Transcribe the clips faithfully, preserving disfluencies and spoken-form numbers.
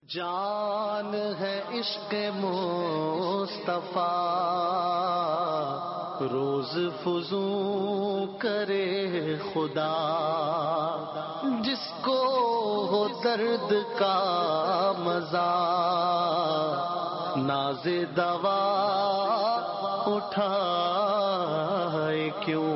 جان ہے عشق مصطفیٰ روز فزوں کرے خدا، جس کو ہو درد کا مزہ ناز دوا اٹھائے کیوں۔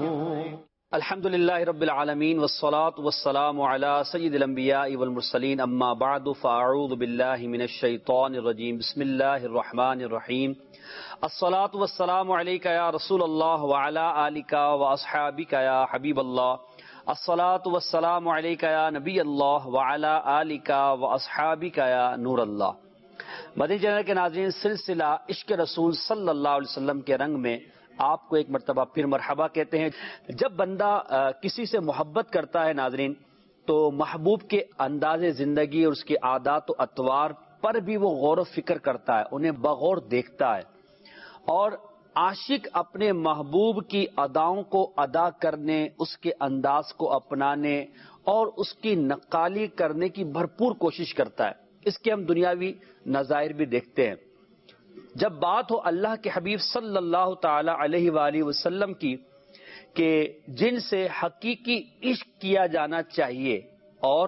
الحمدللہ رب العالمین والصلاة والسلام علی سید الانبیاء والمرسلین، اما بعد فاعوذ باللہ من الشیطان الرجیم، بسم اللہ الرحمن الرحیم۔ الصلاة والسلام علیکہ یا رسول اللہ وعلی آلکہ واصحابکہ یا حبیب اللہ۔ الصلاة والسلام علیکہ یا نبی اللہ وعلی آلکہ واصحابکہ یا نور اللہ۔ مدنی چینل کے ناظرین، سلسلہ عشق رسول صلی اللہ علیہ وسلم کے رنگ میں آپ کو ایک مرتبہ پھر مرحبا کہتے ہیں۔ جب بندہ کسی سے محبت کرتا ہے ناظرین، تو محبوب کے انداز زندگی اور اس کے عادات و اطوار پر بھی وہ غور و فکر کرتا ہے، انہیں بغور دیکھتا ہے، اور عاشق اپنے محبوب کی اداؤں کو ادا کرنے، اس کے انداز کو اپنانے اور اس کی نقالی کرنے کی بھرپور کوشش کرتا ہے۔ اس کے ہم دنیاوی نظائر بھی دیکھتے ہیں۔ جب بات ہو اللہ کے حبیب صلی اللہ تعالی علیہ وآلہ وسلم کی کہ جن سے حقیقی عشق کیا جانا چاہیے، اور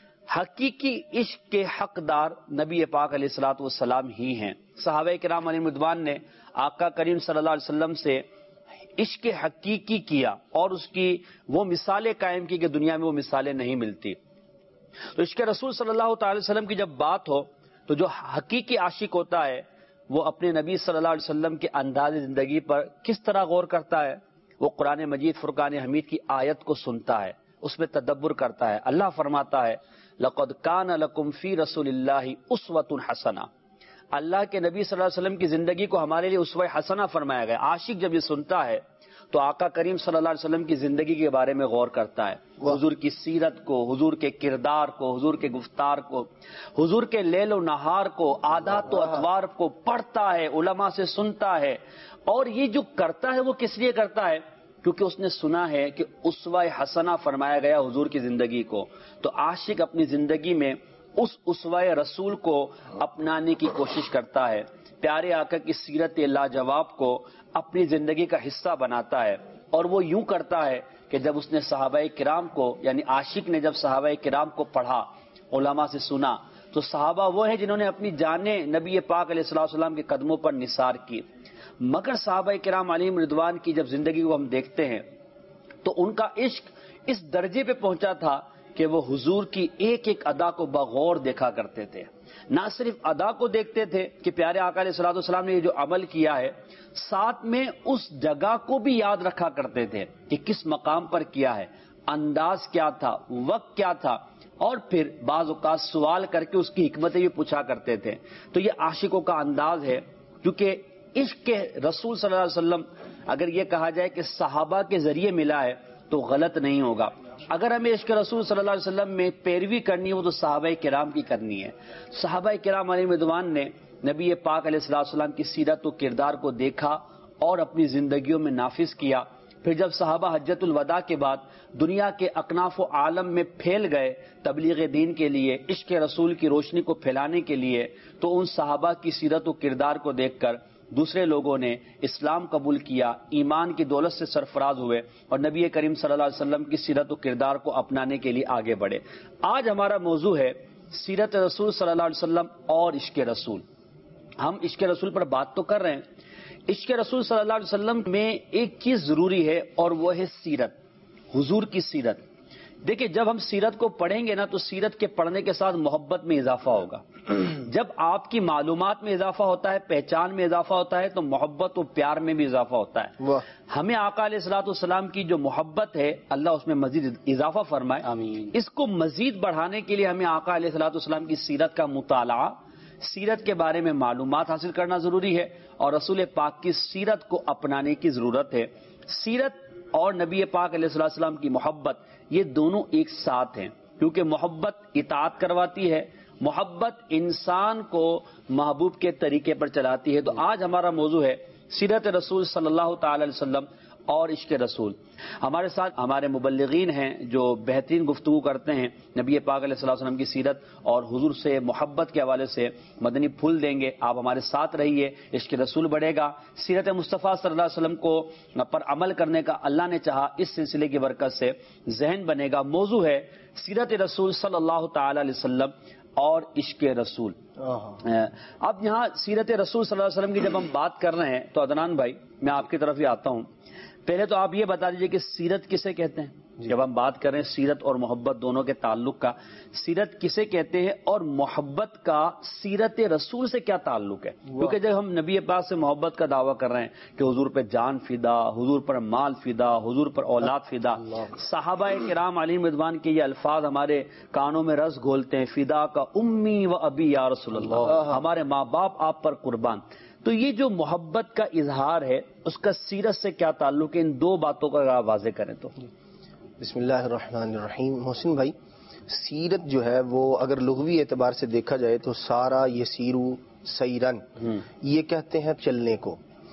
حقیقی عشق کے حقدار نبی پاک علیہ الصلوۃ والسلام ہی ہیں۔ صحابہ کرام علیہ رضوان نے آقا کریم صلی اللہ علیہ وسلم سے عشق حقیقی کیا اور اس کی وہ مثالیں قائم کی کہ دنیا میں وہ مثالیں نہیں ملتی۔ تو عشق رسول صلی اللہ تعالی وسلم کی جب بات ہو تو جو حقیقی عاشق ہوتا ہے وہ اپنے نبی صلی اللہ علیہ وسلم کے انداز زندگی پر کس طرح غور کرتا ہے؟ وہ قرآن مجید فرقان حمید کی آیت کو سنتا ہے، اس میں تدبر کرتا ہے۔ اللہ فرماتا ہے لَقَدْ كَانَ لَكُمْ فِي رَسُولِ اللَّهِ أُسْوَةٌ حَسَنَةٌ، اللہ کے نبی صلی اللہ علیہ وسلم کی زندگی کو ہمارے لیے اسوہ حسنہ فرمایا گیا۔ عاشق جب یہ سنتا ہے تو آقا کریم صلی اللہ علیہ وسلم کی زندگی کے بارے میں غور کرتا ہے، حضور کی سیرت کو، حضور کے کردار کو، حضور کے گفتار کو، حضور کے لیل و نہار کو، عادات و اطوار کو پڑھتا ہے، علماء سے سنتا ہے، اور یہ جو کرتا ہے وہ کس لیے کرتا ہے؟ کیونکہ اس نے سنا ہے کہ اسوہ حسنہ فرمایا گیا حضور کی زندگی کو۔ تو عاشق اپنی زندگی میں اس اسوہ رسول کو اپنانے کی کوشش کرتا ہے، پیارے آقا کی سیرت لاجواب کو اپنی زندگی کا حصہ بناتا ہے۔ اور وہ یوں کرتا ہے کہ جب اس نے صحابہ کرام کو، یعنی عاشق نے جب صحابہ کرام کو پڑھا، علماء سے سنا، تو صحابہ وہ ہیں جنہوں نے اپنی جانیں نبی پاک علیہ الصلوۃ والسلام کے قدموں پر نثار کی۔ مگر صحابہ کرام علیہم رضوان کی جب زندگی کو ہم دیکھتے ہیں تو ان کا عشق اس درجے پہ پہنچا تھا کہ وہ حضور کی ایک ایک ادا کو بغور دیکھا کرتے تھے۔ نہ صرف ادا کو دیکھتے تھے کہ پیارے آقا علیہ الصلوۃ والسلام نے یہ جو عمل کیا ہے، ساتھ میں اس جگہ کو بھی یاد رکھا کرتے تھے کہ کس مقام پر کیا ہے، انداز کیا تھا، وقت کیا تھا، اور پھر بعض اوقات سوال کر کے اس کی حکمتیں بھی پوچھا کرتے تھے۔ تو یہ عاشقوں کا انداز ہے، کیونکہ عشق کے رسول صلی اللہ علیہ وسلم اگر یہ کہا جائے کہ صحابہ کے ذریعے ملا ہے تو غلط نہیں ہوگا۔ اگر ہمیں عشق رسول صلی اللہ علیہ وسلم میں پیروی کرنی ہو تو صحابہ کرام کی کرنی ہے۔ صحابہ کرام علیہ رضوان نے نبی پاک علیہ الصلوۃ والسلام کی سیرت و کردار کو دیکھا اور اپنی زندگیوں میں نافذ کیا۔ پھر جب صحابہ حجۃ الوداع کے بعد دنیا کے اکناف و عالم میں پھیل گئے تبلیغ دین کے لیے، عشق رسول کی روشنی کو پھیلانے کے لیے، تو ان صحابہ کی سیرت و کردار کو دیکھ کر دوسرے لوگوں نے اسلام قبول کیا، ایمان کی دولت سے سرفراز ہوئے اور نبی کریم صلی اللہ علیہ وسلم کی سیرت و کردار کو اپنانے کے لیے آگے بڑھے۔ آج ہمارا موضوع ہے سیرت رسول صلی اللہ علیہ وسلم اور عشق رسول۔ ہم عشق رسول پر بات تو کر رہے ہیں، عشق رسول صلی اللہ علیہ وسلم میں ایک چیز ضروری ہے اور وہ ہے سیرت، حضور کی سیرت۔ دیکھیں، جب ہم سیرت کو پڑھیں گے نا تو سیرت کے پڑھنے کے ساتھ محبت میں اضافہ ہوگا۔ جب آپ کی معلومات میں اضافہ ہوتا ہے، پہچان میں اضافہ ہوتا ہے، تو محبت و پیار میں بھی اضافہ ہوتا ہے۔ ہمیں آقا علیہ الصلوۃ والسلام کی جو محبت ہے، اللہ اس میں مزید اضافہ فرمائے، آمین۔ اس کو مزید بڑھانے کے لیے ہمیں آقا علیہ الصلوۃ والسلام کی سیرت کا مطالعہ، سیرت کے بارے میں معلومات حاصل کرنا ضروری ہے، اور رسول پاک کی سیرت کو اپنانے کی ضرورت ہے۔ سیرت اور نبی پاک علیہ الصلوۃ والسلام کی محبت، یہ دونوں ایک ساتھ ہیں، کیونکہ محبت اطاعت کرواتی ہے، محبت انسان کو محبوب کے طریقے پر چلاتی ہے۔ تو آج ہمارا موضوع ہے سیرت رسول صلی اللہ تعالی علیہ وسلم اور عشق رسول. ہمارے ساتھ ہمارے مبلغین ہیں جو بہترین گفتگو کرتے ہیں نبی پاک علیہ الصلوۃ والسلام کی سیرت اور حضور سے محبت کے حوالے سے. مدنی پھول دیں گے, آپ ہمارے ساتھ رہیے, عشق رسول بڑھے گا. سیرت مصطفیٰ صلی اللہ علیہ وسلم کو پر عمل کرنے کا اللہ نے چاہا, اس سلسلے کی برکت سے ذہن بنے گا. موضوع ہے سیرت رسول صلی اللہ تعالی علیہ وسلم اور عشق رسول. اب یہاں سیرت رسول صلی اللہ علیہ وسلم کی جب ہم بات کر رہے ہیں تو عدنان بھائی میں آپ کی طرف ہی آتا ہوں. پہلے تو آپ یہ بتا دیجئے کہ سیرت کسے کہتے ہیں؟ جب ہم بات کر رہے ہیں سیرت اور محبت دونوں کے تعلق کا, سیرت کسے کہتے ہیں اور محبت کا سیرت رسول سے کیا تعلق ہے؟ کیونکہ جب ہم نبی پاک سے محبت کا دعویٰ کر رہے ہیں کہ حضور پہ جان فدا, حضور پر مال فدا, حضور پر اولاد فدا, صحابہ کرام علیہم رضوان کے یہ الفاظ ہمارے کانوں میں رس گھولتے ہیں, فدا کا امی و ابی یا رسول اللہ, ہمارے ماں باپ آپ پر قربان. تو یہ جو محبت کا اظہار ہے اس کا سیرت سے کیا تعلق ہے؟ ان دو باتوں کا اگر واضح کریں تو. بسم اللہ الرحمن الرحیم. محسن بھائی, سیرت جو ہے وہ اگر لغوی اعتبار سے دیکھا جائے تو سارا یسیرو سیرن یہ کہتے ہیں چلنے کو,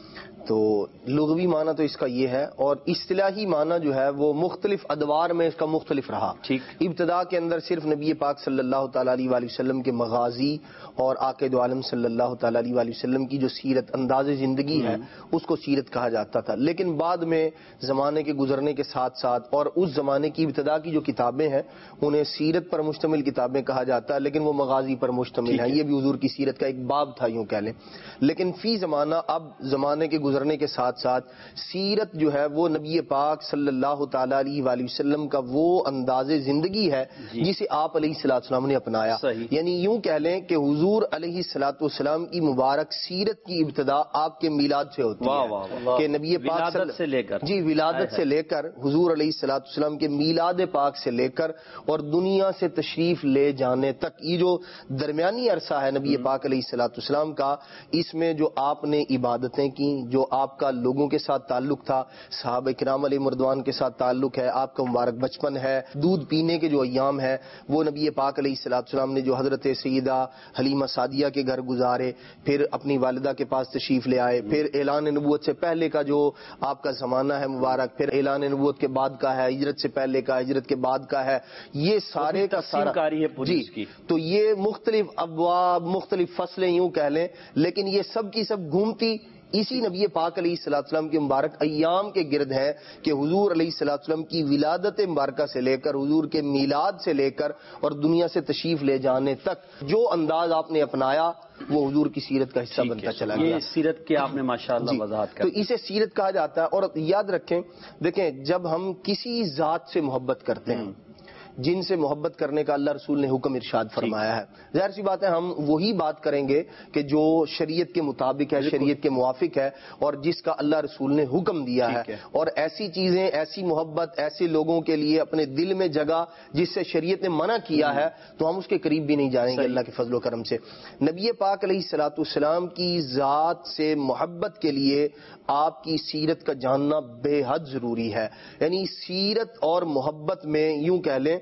تو لغوی معنی تو اس کا یہ ہے, اور اصطلاحی معنی جو ہے وہ مختلف ادوار میں اس کا مختلف رہا. ابتدا کے اندر صرف نبی پاک صلی اللہ تعالیٰ علیہ وآلہ وسلم کے مغازی اور آقا دو عالم صلی اللہ تعالیٰ علیہ وآلہ وسلم کی جو سیرت انداز زندگی ہے اس کو سیرت کہا جاتا تھا. لیکن بعد میں زمانے کے گزرنے کے ساتھ ساتھ اور اس زمانے کی ابتدا کی جو کتابیں ہیں انہیں سیرت پر مشتمل کتابیں کہا جاتا ہے, لیکن وہ مغازی پر مشتمل ہیں. یہ بھی حضور کی سیرت کا ایک باب تھا یوں کہہ لیں. لیکن فی زمانہ اب زمانے کے گزرنے کے ساتھ ساتھ سیرت جو ہے وہ نبی پاک صلی اللہ تعالیٰ علیہ وآلہ وسلم کا وہ انداز زندگی ہے جسے آپ علیہ الصلوۃ والسلام نے اپنایا. یعنی یوں کہہ لیں کہ حضور علیہ الصلوۃ والسلام کی مبارک سیرت کی ابتدا آپ کے میلاد سے ہوتی ہے کہ نبی پاک سے لے کر جی ولادت سے لے کر حضور علیہ الصلوۃ والسلام کے میلاد پاک سے لے کر اور دنیا سے تشریف لے جانے تک یہ جو درمیانی عرصہ ہے نبی پاک علیہ الصلوۃ والسلام کا, اس میں جو آپ نے عبادتیں کی, جو آپ کا لوگوں کے ساتھ تعلق تھا, صحابہ کرام علیہ مردوان کے ساتھ تعلق ہے, آپ کا مبارک بچپن ہے, دودھ پینے کے جو ایام ہے وہ نبی پاک علیہ الصلوۃ والسلام نے جو حضرت سیدہ حلیمہ سعدیہ کے گھر گزارے, پھر اپنی والدہ کے پاس تشریف لے آئے, پھر اعلان نبوت سے پہلے کا جو آپ کا زمانہ ہے مبارک, پھر اعلان نبوت کے بعد کا ہے, ہجرت سے پہلے کا, ہجرت کے بعد کا ہے, یہ سارے کا سارا جی. تو یہ مختلف ابواب مختلف فصلیں یوں کہہ لیں, لیکن یہ سب کی سب گھومتی اسی نبی پاک علیہ الصلوۃ والسلام کے مبارک ایام کے گرد ہے کہ حضور علیہ الصلوۃ والسلام کی ولادت مبارکہ سے لے کر حضور کے میلاد سے لے کر اور دنیا سے تشریف لے جانے تک جو انداز آپ نے اپنایا وہ حضور کی سیرت کا حصہ بنتا چلا گیا. سیرت کی آپ نے ماشاءاللہ وضاحت تو اسے سیرت کہا جاتا ہے. اور یاد رکھیں, دیکھیں جب ہم کسی ذات سے محبت کرتے ہیں, جن سے محبت کرنے کا اللہ رسول نے حکم ارشاد فرمایا ہے, ظاہر سی بات ہے ہم وہی بات کریں گے کہ جو شریعت کے مطابق ہے, شریعت کے موافق ہے اور جس کا اللہ رسول نے حکم دیا ہے. اور ایسی چیزیں, ایسی محبت ایسے لوگوں کے لیے اپنے دل میں جگہ جس سے شریعت نے منع کیا ہے تو ہم اس کے قریب بھی نہیں جائیں گے اللہ کے فضل و کرم سے. نبی پاک علیہ الصلوۃ والسلام کی ذات سے محبت کے لیے آپ کی سیرت کا جاننا بے حد ضروری ہے. یعنی سیرت اور محبت میں یوں کہہ لیں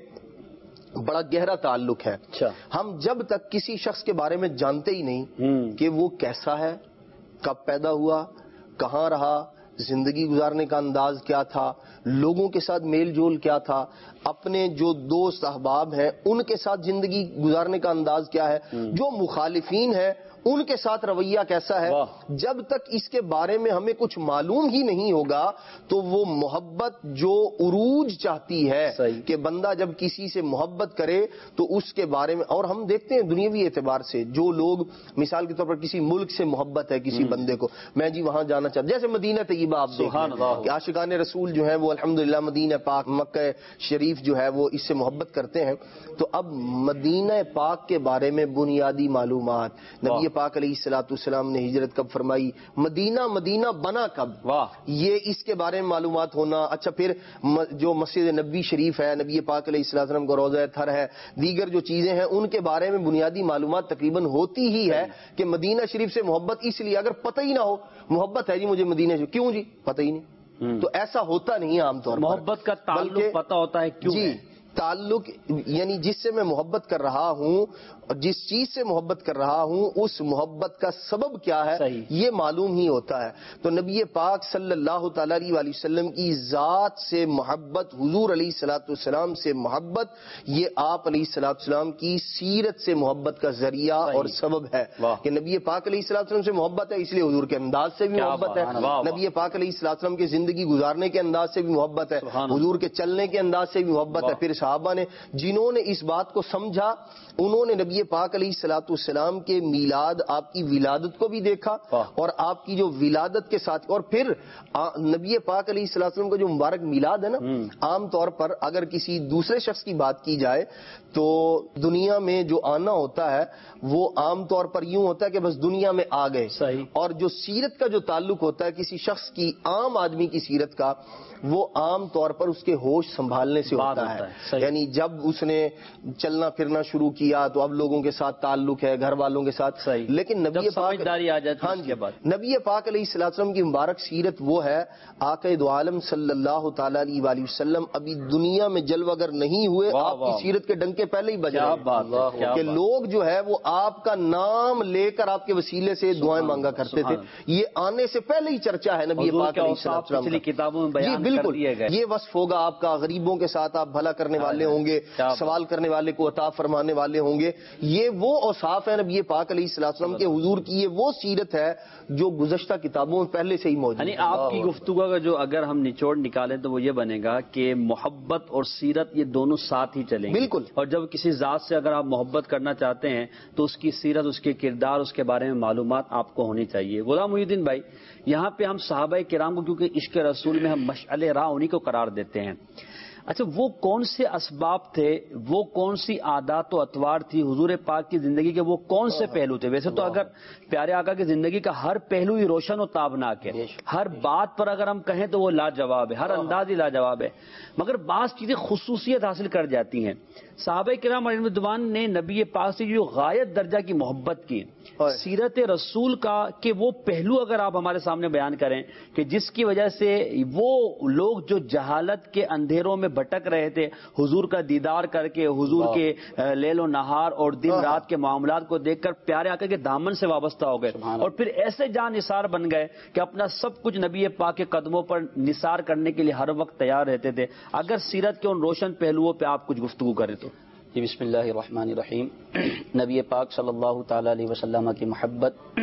بڑا گہرا تعلق ہے. ہم جب تک کسی شخص کے بارے میں جانتے ہی نہیں کہ وہ کیسا ہے, کب پیدا ہوا, کہاں رہا, زندگی گزارنے کا انداز کیا تھا, لوگوں کے ساتھ میل جول کیا تھا, اپنے جو دوست احباب ہیں ان کے ساتھ زندگی گزارنے کا انداز کیا ہے, جو مخالفین ہیں ان کے ساتھ رویہ کیسا ہے, جب تک اس کے بارے میں ہمیں کچھ معلوم ہی نہیں ہوگا تو وہ محبت جو عروج چاہتی ہے کہ بندہ جب کسی سے محبت کرے تو اس کے بارے میں, اور ہم دیکھتے ہیں دنیاوی اعتبار سے جو لوگ مثال کے طور پر کسی ملک سے محبت ہے کسی بندے کو, میں جی وہاں جانا چاہتا, جیسے مدینہ طیبہ آپ دیکھیں کہ عاشقان رسول جو ہیں وہ الحمدللہ مدینہ پاک مکہ شریف جو ہے وہ اس سے محبت کرتے ہیں. تو اب مدینہ پاک کے بارے میں بنیادی معلومات, نبی پاک علیہ الصلوۃ والسلام نے ہجرت کب فرمائی, مدینہ مدینہ بنا کب, یہ اس کے بارے میں معلومات ہونا. اچھا پھر جو مسجد نبی شریف ہے, نبی پاک علیہ الصلوۃ والسلام کا روضہ طہر ہے, دیگر جو چیزیں ہیں ان کے بارے میں بنیادی معلومات تقریباً ہوتی ہی ہے کہ مدینہ شریف سے محبت اس لیے, اگر پتہ ہی نہ ہو محبت ہے جی مجھے مدینہ شریف, کیوں جی پتہ ہی نہیں, تو ایسا ہوتا نہیں عام طور پر. محبت کا تعلق پتہ ہوتا ہے کیوں جی تعلق, یعنی جس سے میں محبت کر رہا ہوں اور جس چیز سے محبت کر رہا ہوں اس محبت کا سبب کیا ہے یہ معلوم ہی ہوتا ہے. تو نبی پاک صلی اللہ تعالی علیہ وسلم کی ذات سے محبت, حضور علیہ الصلوۃ والسلام سے محبت, یہ آپ علیہ الصلوۃ والسلام کی سیرت سے محبت کا ذریعہ اور سبب ہے کہ نبی پاک علیہ الصلوۃ والسلام سے محبت ہے, اس لیے حضور کے انداز سے بھی محبت ہے. نبی پاک علیہ الصلوۃ والسلام کی زندگی گزارنے کے انداز سے بھی محبت ہے, حضور کے چلنے کے انداز سے بھی محبت ہے. پھر صحابہ نے جنہوں نے اس بات کو سمجھا انہوں نے نبی پاک علیہ الصلوۃ والسلام کے میلاد, آپ کی ولادت کو بھی دیکھا اور آپ کی جو ولادت کے ساتھ, اور پھر نبی پاک علیہ الصلوۃ والسلام کا جو مبارک میلاد ہے نا, عام طور پر اگر کسی دوسرے شخص کی بات کی جائے تو دنیا میں جو آنا ہوتا ہے وہ عام طور پر یوں ہوتا ہے کہ بس دنیا میں آ گئے, اور جو سیرت کا جو تعلق ہوتا ہے کسی شخص کی, عام آدمی کی سیرت کا, وہ عام طور پر اس کے ہوش سنبھالنے سے ہوتا ہے. یعنی جب اس نے چلنا پھرنا شروع کیا تو اب لوگوں کے ساتھ تعلق ہے, گھر والوں کے ساتھ, لیکن نبی پاک ہاں جی نبی پاک علیہ الصلوۃ والسلام کی مبارک سیرت وہ ہے, آقا دو عالم صلی اللہ تعالی علیہ وآلہ وسلم ابھی دنیا میں جلوہ گر نہیں ہوئے, آپ کی سیرت کے ڈنکے پہلے ہی بج رہے کہ لوگ جو ہے وہ آپ کا نام لے کر آپ کے وسیلے سے دعائیں مانگا کرتے تھے. یہ آنے سے پہلے ہی چرچا ہے نبی پاک علیہ الصلوۃ والسلام کتابوں میں. بالکل یہ وصف ہوگا آپ کا, غریبوں کے ساتھ آپ بھلا کرنے والے ہوں گے, سوال کرنے والے کو عطا فرمانے والے ہوں گے. یہ وہ اوصاف ہیں نبی پاک علیہ الصلوۃ والسلام کے, حضور کی یہ وہ سیرت ہے جو گزشتہ کتابوں میں پہلے سے ہی موجود ہے. یعنی آپ کی گفتگو کا جو اگر ہم نچوڑ نکالیں تو وہ یہ بنے گا کہ محبت اور سیرت یہ دونوں ساتھ ہی چلیں گے. بالکل. اور جب کسی ذات سے اگر آپ محبت کرنا چاہتے ہیں تو اس کی سیرت, اس کے کردار, اس کے بارے میں معلومات آپ کو ہونی چاہیے. غلام محی الدین بھائی, یہاں پہ ہم صحابہ کرام کو کیونکہ عشق رسول میں ہم مشعل راہ انہی کو قرار دیتے ہیں, اچھا وہ کون سے اسباب تھے, وہ کون سی عادات و اطوار تھی حضور پاک کی زندگی کے, وہ کون سے پہلو تھے؟ ویسے تو اگر پیارے آقا کی زندگی کا ہر پہلو ہی روشن و تابناک ہے, ہر بات پر اگر ہم کہیں تو وہ لاجواب ہے, ہر انداز ہی لاجواب ہے, مگر بعض چیزیں خصوصیت حاصل کر جاتی ہیں. صحابہ کرام علیہ رضوان نے نبی پاک سے جو غایت درجہ کی محبت کی, سیرت رسول کا کہ وہ پہلو اگر آپ ہمارے سامنے بیان کریں کہ جس کی وجہ سے وہ لوگ جو جہالت کے اندھیروں میں بھٹک رہے تھے, حضور کا دیدار کر کے, حضور کے لیل و نہار اور دن رات کے معاملات کو دیکھ کر پیارے آقا کے دامن سے وابستہ ہو گئے, اور پھر ایسے جان نثار بن گئے کہ اپنا سب کچھ نبی پاک کے قدموں پر نثار کرنے کے لیے ہر وقت تیار رہتے تھے. اگر سیرت کے ان روشن پہلوؤں پہ آپ کچھ گفتگو کریں تو. جی بسم اللہ الرحمن الرحیم. نبی پاک صلی اللہ تعالی علیہ وسلم کی محبت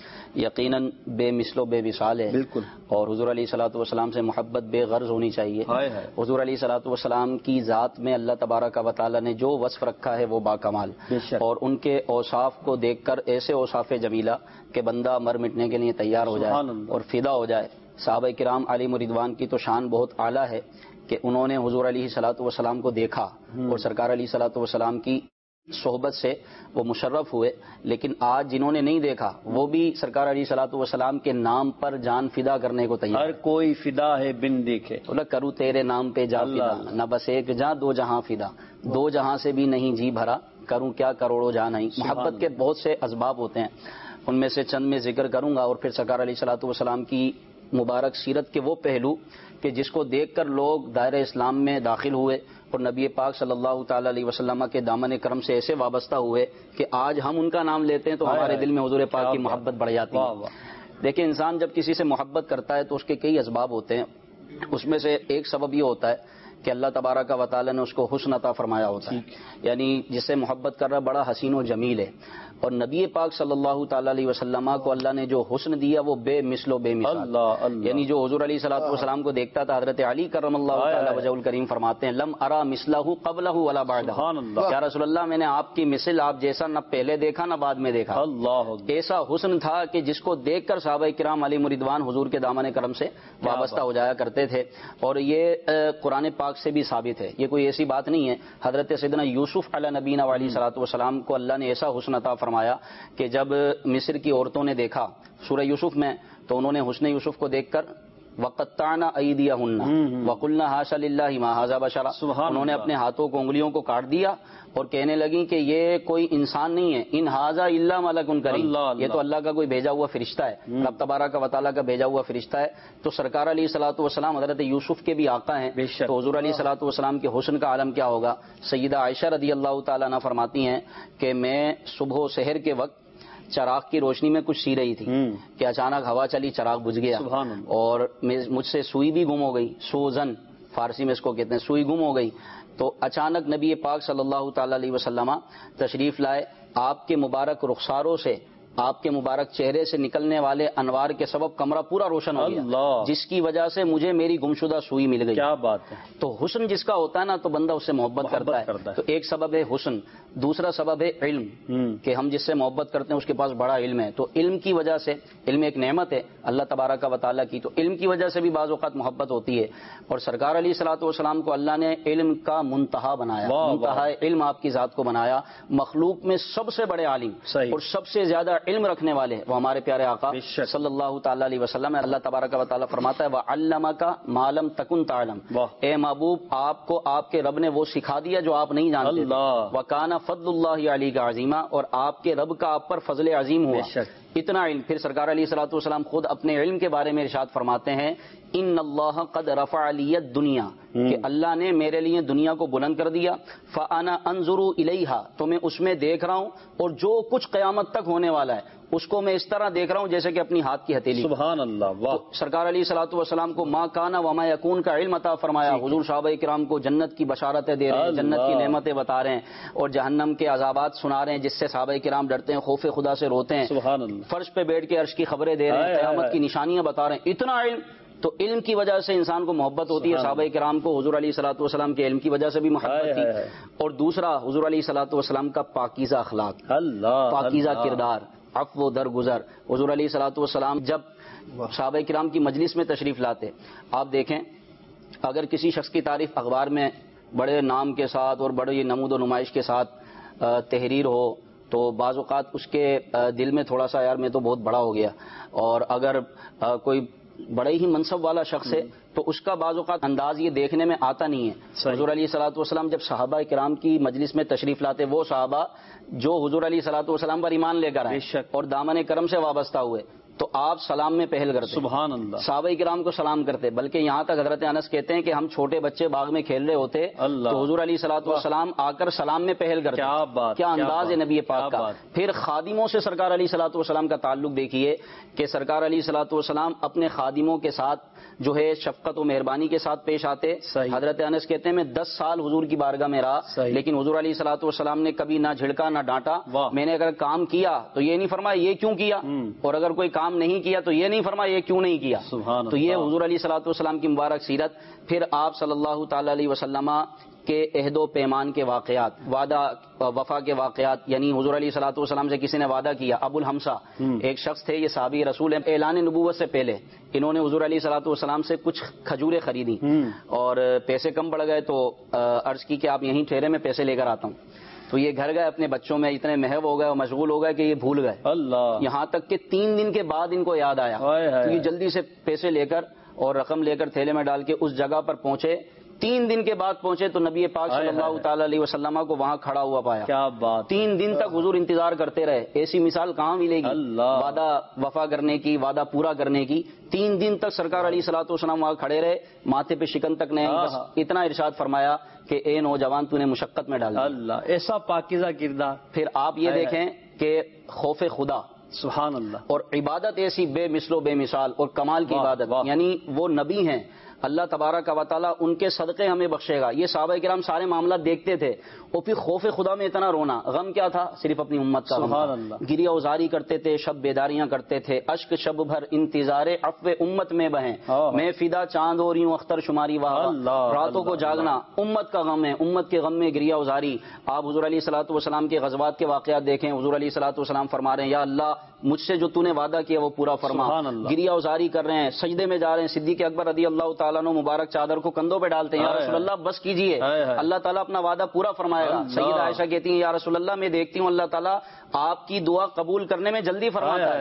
یقیناً بے مثل و بے مثال ہے. بالکل. اور حضور علیہ صلاۃ والسلام سے محبت بے غرض ہونی چاہیے. حضور علیہ صلاۃ والسلام کی ذات میں اللہ تبارک و تعالی نے جو وصف رکھا ہے وہ با کمال, اور ان کے اوصاف کو دیکھ کر ایسے اوصاف جمیلہ کہ بندہ مر مٹنے کے لیے تیار ہو جائے اور فدا ہو جائے. صحابہ کرام علیہ رضوان کی تو شان بہت اعلیٰ ہے کہ انہوں نے حضور علیہ صلاۃ والسلام کو دیکھا اور سرکار علیہ صلاۃ والسلام کی صحبت سے وہ مشرف ہوئے, لیکن آج جنہوں نے نہیں دیکھا وہ بھی سرکار علیہ صلاۃ والسلام کے نام پر جان فدا کرنے کو تیار. ہر کوئی فدا ہے بن دیکھے, بولا کروں تیرے نام پہ جا فدا, نہ بس ایک جہاں دو جہاں فدا, دو جہاں سے بھی نہیں جی بھرا, کروں کیا کروڑوں جہاں نہیں. محبت کے بہت سے اسباب ہوتے ہیں, ان میں سے چند میں ذکر کروں گا, اور پھر سرکار علیہ صلاۃ والسلام کی مبارک سیرت کے وہ پہلو کہ جس کو دیکھ کر لوگ دائرہ اسلام میں داخل ہوئے اور نبی پاک صلی اللہ تعالی علیہ وسلم کے دامن کرم سے ایسے وابستہ ہوئے کہ آج ہم ان کا نام لیتے ہیں تو ہمارے دل میں حضور پاک کی محبت بڑھ جاتی ہے. دیکھیں, انسان جب کسی سے محبت کرتا ہے تو اس کے کئی اسباب ہوتے ہیں. اس میں سے ایک سبب یہ ہوتا ہے کہ اللہ تبارک و تعالی نے اس کو حسن عطا فرمایا ہوتا ہے, یعنی جس سے محبت کر رہا بڑا حسین و جمیل ہے, اور نبی پاک صلی اللہ تعالی علیہ وسلم کو اللہ نے جو حسن دیا وہ بے مثل و بے مثال. یعنی جو حضور علیہ صلاۃ والسلام کو دیکھتا تھا, حضرت علی کرم اللہ تعالی وجہ الکریم فرماتے ہیں لم ارا مثلہ قبلہ ولا بعدہ, یا رسول اللہ میں نے آپ کی مثل آپ جیسا نہ پہلے دیکھا نہ بعد میں دیکھا. ایسا حسن تھا کہ جس کو دیکھ کر صحابہ کرام علیہ رضوان حضور کے دامن کرم سے وابستہ ہو جایا کرتے تھے. اور یہ قرآن پاک سے بھی ثابت ہے, یہ کوئی ایسی بات نہیں ہے. حضرت سیدنا یوسف علیہ نبینا علیہ صلاۃ والسلام کو اللہ نے ایسا حسن عطا فرمایا کہ جب مصر کی عورتوں نے دیکھا سورہ یوسف میں, تو انہوں نے حسن یوسف کو دیکھ کر وقطعنا ایدیہن وقلنا حاشا للہ ما ھذا بشرا، انہوں نے اپنے ہاتھوں کو انگلیوں کو کاٹ دیا اور کہنے لگیں کہ یہ کوئی انسان نہیں ہے، ان ھذا الا ملک کریم، یہ تو اللہ کا کوئی بھیجا ہوا فرشتہ ہے، رب تبارک و تعالیٰ کا بھیجا ہوا فرشتہ ہے۔ تو سرکار علیہ الصلوۃ والسلام حضرت یوسف کے بھی آقا ہیں، تو حضور علیہ الصلوۃ والسلام کے حسن کا عالم کیا ہوگا۔ سیدہ عائشہ رضی اللہ تعالیٰ عنہ فرماتی ہیں کہ میں صبح و سحر کے وقت چراغ کی روشنی میں کچھ سی رہی تھی کہ اچانک ہوا چلی، چراغ بجھ گیا اور مجھ سے سوئی بھی گم ہو گئی، سوزن فارسی میں اس کو کہتے ہیں، سوئی گم ہو گئی۔ تو اچانک نبی پاک صلی اللہ تعالی علیہ وسلم تشریف لائے، آپ کے مبارک رخساروں سے، آپ کے مبارک چہرے سے نکلنے والے انوار کے سبب کمرہ پورا روشن ہو گیا، جس کی وجہ سے مجھے میری گمشدہ سوئی مل گئی۔ کیا بات ہے! تو حسن جس کا ہوتا ہے نا تو بندہ اس سے محبت کرتا ہے۔ تو ایک سبب ہے حسن، دوسرا سبب ہے علم، کہ ہم جس سے محبت کرتے ہیں اس کے پاس بڑا علم ہے، تو علم کی وجہ سے، علم ایک نعمت ہے اللہ تبارک و تعالیٰ کی، تو علم کی وجہ سے بھی بعض اوقات محبت ہوتی ہے۔ اور سرکار علیہ الصلوۃ والسلام کو اللہ نے علم کا منتہا بنایا، منتہا علم آپ کی ذات کو بنایا، مخلوق میں سب سے بڑے عالم اور سب سے زیادہ علم رکھنے والے وہ ہمارے پیارے آقا صلی اللہ تعالی علیہ وسلم ہے۔ اللہ تبارک و تعالیٰ فرماتا ہے وَعَلَّمَكَ مَا لَمْ تَكُنْ تَعْلَمْ، اے محبوب آپ کو آپ کے رب نے وہ سکھا دیا جو آپ نہیں جانتے تھے۔ وَكَانَ فَضْلُ اللَّهِ عَلَيْكَ عَظِيمًا، اور آپ کے رب کا آپ پر فضل عظیم ہوا، اتنا علم۔ پھر سرکار علیہ الصلوۃ والسلام خود اپنے علم کے بارے میں ارشاد فرماتے ہیں ان اللہ قد رفع لی الدنیا، کہ اللہ نے میرے لیے دنیا کو بلند کر دیا، فانا انظر الیہا، تو میں اس میں دیکھ رہا ہوں، اور جو کچھ قیامت تک ہونے والا ہے اس کو میں اس طرح دیکھ رہا ہوں جیسے کہ اپنی ہاتھ کی ہتھیلی۔ سبحان اللہ، واہ! سرکار علیہ الصلوۃ والسلام کو ما کانا وما یکون کا علم عطا فرمایا، حضور صحابہ کرام کو جنت کی بشارتیں دے رہے ہیں، جنت کی نعمتیں بتا رہے ہیں، اور جہنم کے عذابات سنا رہے ہیں جس سے صحابہ کرام ڈرتے ہیں، خوف خدا سے روتے ہیں، سبحان اللہ، فرش پہ بیٹھ کے عرش کی خبریں دے رہے ہیں، قیامت کی نشانیاں بتا رہے ہیں، اتنا علم۔ تو علم کی وجہ سے انسان کو محبت ہوتی ہے، صحابہ کرام کو حضور علیہ الصلوۃ والسلام کے علم کی وجہ سے بھی محبت تھی۔ اور دوسرا حضور علیہ الصلوۃ والسلام کا پاکیزہ اخلاق، پاکیزہ کردار، عفو و درگزر۔ حضور علیہ الصلوۃ والسلام جب صحابہ کرام کی مجلس میں تشریف لاتے، آپ دیکھیں اگر کسی شخص کی تعریف اخبار میں بڑے نام کے ساتھ اور بڑے نمود و نمائش کے ساتھ تحریر ہو تو بعض اوقات اس کے دل میں تھوڑا سا یار میں تو بہت بڑا ہو گیا، اور اگر کوئی بڑے ہی منصب والا شخص ہے تو اس کا بعض اوقات انداز یہ دیکھنے میں آتا نہیں ہے۔ حضور علیہ الصلوۃ والسلام جب صحابہ کرام کی مجلس میں تشریف لاتے، وہ صحابہ جو حضور علیہ الصلوۃ والسلام پر ایمان لے کر آئے اور دامن کرم سے وابستہ ہوئے، تو آپ سلام میں پہل کرتے، سبحان اللہ، صحابہ کرام کو سلام کرتے، بلکہ یہاں تک حضرت انس کہتے ہیں کہ ہم چھوٹے بچے باغ میں کھیل رہے ہوتے تو حضور علیہ الصلوۃ والسلام آ کر سلام میں پہل کرتے۔ کیا بات، کیا انداز ہے نبی پاک کا۔ پھر خادموں سے سرکار علیہ الصلوۃ والسلام کا تعلق دیکھیے کہ سرکار علیہ الصلوۃ والسلام اپنے خادموں کے ساتھ جو ہے شفقت و مہربانی کے ساتھ پیش آتے۔ حضرت انس کہتے ہیں میں دس سال حضور کی بارگاہ میں رہا، لیکن حضور علیہ الصلوۃ والسلام نے کبھی نہ جھڑکا نہ ڈانٹا۔ میں نے اگر کام کیا تو یہ نہیں فرمایا یہ کیوں کیا، اور اگر کوئی کام نہیں کیا تو یہ نہیں فرمایا یہ کیوں نہیں کیا۔ تو یہ حضور علیہ الصلوۃ والسلام کی مبارک سیرت۔ پھر آپ صلی اللہ تعالی علیہ وسلم کے عہد و پیمان کے واقعات، وعدہ وفا کے واقعات، یعنی حضور علیہ الصلوۃ والسلام سے کسی نے وعدہ کیا، ابو الحمسا ایک شخص تھے، یہ صحابی رسول ہیں، اعلان نبوت سے پہلے انہوں نے حضور علیہ الصلوۃ والسلام سے کچھ کھجوریں خریدی اور پیسے کم پڑ گئے تو عرض کی کہ آپ یہیں ٹھہرے میں پیسے لے کر آتا ہوں۔ تو یہ گھر گئے، اپنے بچوں میں اتنے محو ہو گئے اور مشغول ہو گئے کہ یہ بھول گئے اللہ، یہاں تک کہ تین دن کے بعد ان کو یاد آیا، کیونکہ جلدی سے پیسے لے کر اور رقم لے کر تھیلے میں ڈال کے اس جگہ پر پہنچے۔ تین دن کے بعد پہنچے تو نبی پاک صلی اللہ تعالی علیہ وسلم کو وہاں کھڑا ہوا پایا۔ کیا بات! تین دن تک حضور انتظار کرتے رہے، ایسی مثال کہاں ملے گی وعدہ وفا کرنے کی، وعدہ پورا کرنے کی۔ تین دن تک سرکار علیہ الصلوۃ والسلام وہاں کھڑے رہے، ماتھے پہ شکن تک نہیں، بس اتنا ارشاد فرمایا کہ اے نوجوان تو نے مشقت میں ڈالا اللہ، ایسا پاکیزہ کردار۔ پھر آپ یہ دیکھیں کہ خوف خدا، سبحان اللہ، اور عبادت ایسی بے مثل و بے مثال اور کمال کی عبادت، یعنی وہ نبی ہیں، اللہ تبارک و تعالیٰ ان کے صدقے ہمیں بخشے گا۔ یہ صحابہ کرام سارے معاملات دیکھتے تھے، اور پھر خوف خدا میں اتنا رونا، غم کیا تھا؟ صرف اپنی امت کا غم۔ گریہ اوزاری کرتے تھے، شب بیداریاں کرتے تھے، اشک شب بھر انتظار عفو امت میں بہیں، میں فدا چاند اور یوں اختر شماری وہاں، راتوں کو جاگنا امت کا غم ہے، امت کے غم میں گریہ اوزاری۔ آپ حضور علیہ الصلوۃ والسلام کے غزوات کے واقعات دیکھیں، حضور علیہ الصلوۃ والسلام فرما رہے ہیں یا اللہ مجھ سے جو تو نے وعدہ کیا وہ پورا فرما، گریہ اوزاری کر رہے ہیں، سجدے میں جا رہے ہیں، صدیق اکبر رضی اللہ تعالیٰ عنہ مبارک چادر کو کندھوں پہ ڈالتے ہیں، یا رسول اللہ بس کیجئے، اللہ تعالیٰ اپنا وعدہ پورا فرمائے گا۔ سیدہ عائشہ کہتی ہیں یا رسول اللہ میں دیکھتی ہوں اللہ تعالیٰ آپ کی دعا قبول کرنے میں جلدی فرماتا ہے۔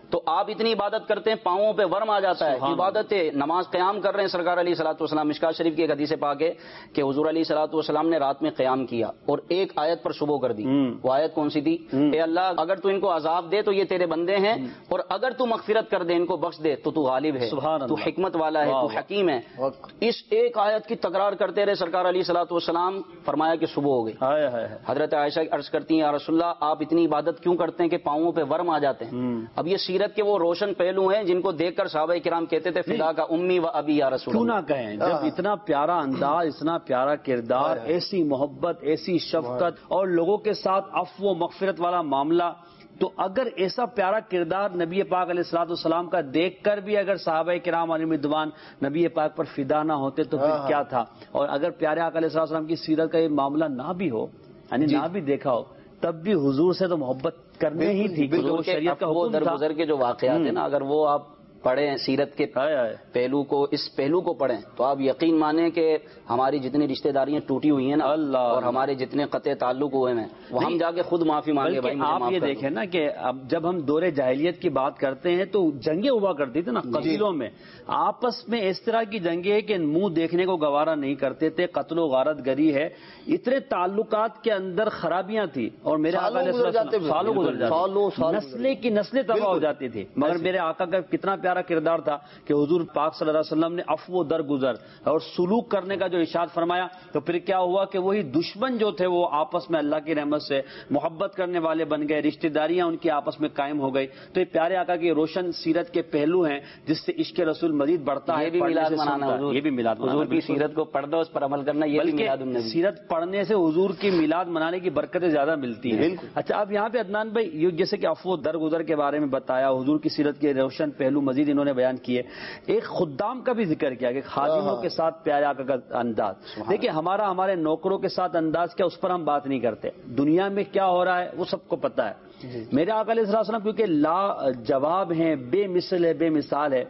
تو آپ اتنی عبادت کرتے ہیں پاؤں پہ ورم آ جاتا ہے. عبادت نماز قیام کر رہے ہیں. سرکار علیہ الصلوۃ والسلام مشکات شریف کی ایک حدیث پاک ہے کہ حضور علیہ الصلوۃ والسلام نے رات میں قیام کیا اور ایک آیت پر صبح کر دی. وہ آیت کون سی تھی؟ اے اللہ اگر تو ان کو عذاب دے تو یہ تیرے بندے ہیں، اور اگر تو مغفرت کر دے ان کو بخش دے تو تو غالب ہے، تو حکمت والا ہے، تو حکیم ہے. اس ایک آیت کی تکرار کرتے رہے سرکار علیہ الصلوۃ والسلام، فرمایا کہ صبح ہو گئی. حضرت عائشہ عرض کرتی ہیں یا رسول اللہ آپ اتنی عبادت کیوں کرتے ہیں کہ پاؤں پہ ورم آ جاتے ہیں؟ اب یہ سیرت کے وہ روشن پہلو ہیں جن کو دیکھ کر صحابہ کرام کہتے تھے فدا کا امی و ابی یا رسول اللہ. کیوں نہ کہیں، جب اتنا پیارا انداز، اتنا پیارا کردار، ایسی محبت، ایسی شفقت اور لوگوں کے ساتھ عفو و مغفرت والا معاملہ، تو اگر ایسا پیارا کردار نبی پاک علیہ الصلوۃ والسلام کا دیکھ کر بھی اگر صحابہ کرام علیہم رضوان نبی پاک پر فدا نہ ہوتے تو پھر کیا تھا؟ اور اگر پیارے آقا علیہ الصلوۃ والسلام کی سیرت کا یہ معاملہ نہ بھی ہو، یعنی نہ بھی دیکھا ہو، تب بھی حضور سے تو محبت کرنے ہی تھی، کیونکہ وہ شریعت کا حکم تھا. درگزر کے جو واقعات ہیں نا، اگر وہ آپ پڑھیں سیرت کے پہلو کو، اس پہلو کو پڑھیں تو آپ یقین مانیں کہ ہماری جتنی رشتہ داریاں ٹوٹی ہوئی ہیں نا، اللہ اور ہمارے جتنے قطع تعلق ہوئے ہیں وہ ہم جا کے خود معافی مانگے. بھائی آپ یہ دیکھیں نا کہ اب جب ہم دور جاہلیت کی بات کرتے ہیں تو جنگیں ہوا کرتی تھی نا قبیلوں میں، آپس میں اس طرح کی جنگیں کہ منہ دیکھنے کو گوارا نہیں کرتے تھے، قتل و غارت گری ہے، اتنے تعلقات کے اندر خرابیاں تھی اور میرے آقا علیہ السلام سالوں گزر جاتے، نسلیں کی نسلیں تباہ ہو جاتی تھی. مگر میرے آقا کا کتنا پیارا کردار تھا کہ حضور پاک صلی اللہ علیہ وسلم نے عفو درگزر اور سلوک کرنے کا جو ارشاد فرمایا، تو پھر کیا ہوا کہ وہی دشمن جو تھے وہ آپس میں اللہ کی رحمت سے محبت کرنے والے بن گئے، رشتہ داریاں ان کی آپس میں قائم ہو گئی. تو یہ پیارے آقا کی روشن سیرت کے پہلو ہیں جس سے عشق رسول مزید بڑھتا ہے. یہ بھی میلاد منانا، یہ بھی میلاد حضور کی سیرت کو پڑھ دو، اس پر عمل کرنا، یہ بھی میلاد النبی. سیرت پڑھنے سے حضور کی میلاد منانے کی برکتیں زیادہ ملتی ہیں. اچھا اب یہاں پہ عدنان بھائی جیسے کہ عفو درگزر کے بارے میں بتایا، حضور کی سیرت کے روشن پہلو مزید انہوں نے بیان کیے. ایک خدام کا بھی ذکر کیا کہ خادموں کے ساتھ پیارے آقا کا انداز. دیکھیں ہمارا ہمارے نوکروں کے ساتھ انداز کیا، اس پر ہم بات نہیں کرتے. دنیا میں کیا ہو رہا ہے وہ سب کو پتا ہے. میرے آقا علیہ السلام کیونکہ لا جواب ہیں، بے مثل ہے، بے مثال ہے.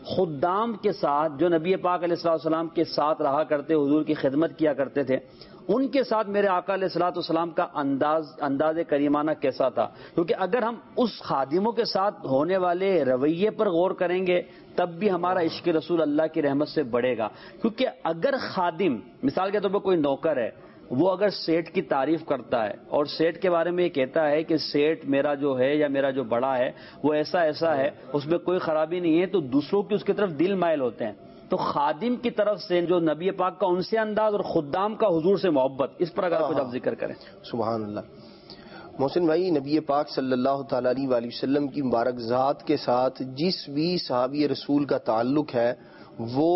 خدام کے ساتھ جو نبی پاک علیہ السلام کے ساتھ رہا کرتے، حضور کی خدمت کیا کرتے تھے، ان کے ساتھ میرے آقا علیہ الصلوۃ والسلام کا انداز انداز کریمانہ کیسا تھا. کیونکہ اگر ہم اس خادموں کے ساتھ ہونے والے رویے پر غور کریں گے تب بھی ہمارا عشق رسول اللہ کی رحمت سے بڑھے گا. کیونکہ اگر خادم مثال کے طور پر کوئی نوکر ہے، وہ اگر سیٹ کی تعریف کرتا ہے اور سیٹ کے بارے میں یہ کہتا ہے کہ سیٹ میرا جو ہے یا میرا جو بڑا ہے وہ ایسا ایسا ہے، اس میں کوئی خرابی نہیں ہے، تو دوسروں کی اس کی طرف دل مائل ہوتے ہیں. تو خادم کی طرف سے جو نبی پاک کا ان سے انداز اور خدام کا حضور سے محبت، اس پر اگر کچھ آپ ذکر کریں. سبحان اللہ. محسن بھائی، نبی پاک صلی اللہ تعالی علیہ وآلہ وسلم کی مبارک ذات کے ساتھ جس بھی صحابی رسول کا تعلق ہے، وہ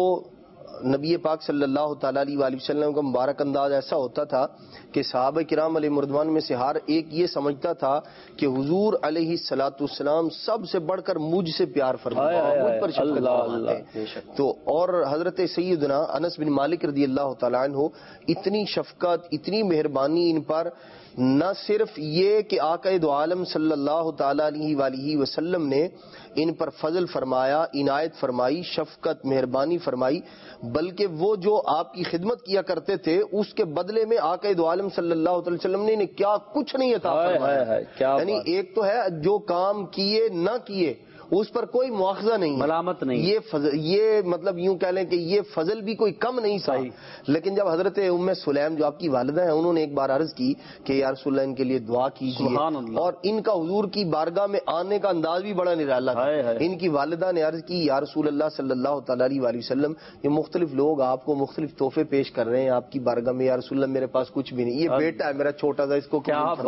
نبی پاک صلی اللہ تعالی علیہ وآلہ وسلم کا مبارک انداز ایسا ہوتا تھا کہ صحابہ کرام علیہ مردوان میں سے ہر ایک یہ سمجھتا تھا کہ حضور علیہ الصلوۃ والسلام سب سے بڑھ کر مجھ سے پیار فرماتے ہیں، مجھ پر شفقت فرماتے ہیں. تو اور حضرت سیدنا انس بن مالک رضی اللہ تعالیٰ عنہ، اتنی شفقت، اتنی مہربانی ان پر، نہ صرف یہ کہ آقا دو عالم صلی اللہ تعالی علیہ وآلہ وسلم نے ان پر فضل فرمایا، عنایت فرمائی، شفقت مہربانی فرمائی، بلکہ وہ جو آپ کی خدمت کیا کرتے تھے اس کے بدلے میں آقا دو عالم صلی اللہ علیہ وسلم نے کیا کچھ نہیں عطا فرمایا. یعنی ایک تو ہے جو کام کیے نہ کیے اس پر کوئی مواخذہ نہیں، ملامت نہیں، یہ فضل، یہ مطلب یوں کہہ لیں کہ یہ فضل بھی کوئی کم نہیں تھا. لیکن جب حضرت ام سلیم جو آپ کی والدہ ہیں، انہوں نے ایک بار عرض کی کہ یا رسول اللہ ان کے لیے دعا کیجیے، اور ان کا حضور کی بارگاہ میں آنے کا انداز بھی بڑا نرالا تھا. ان کی والدہ نے عرض کی یا رسول اللہ صلی اللہ تعالی علیہ وآلہ وسلم، یہ مختلف لوگ آپ کو مختلف تحفے پیش کر رہے ہیں آپ کی بارگاہ میں، یا رسول اللہ میرے پاس کچھ بھی نہیں، یہ بیٹا ہے میرا چھوٹا سا، اس کو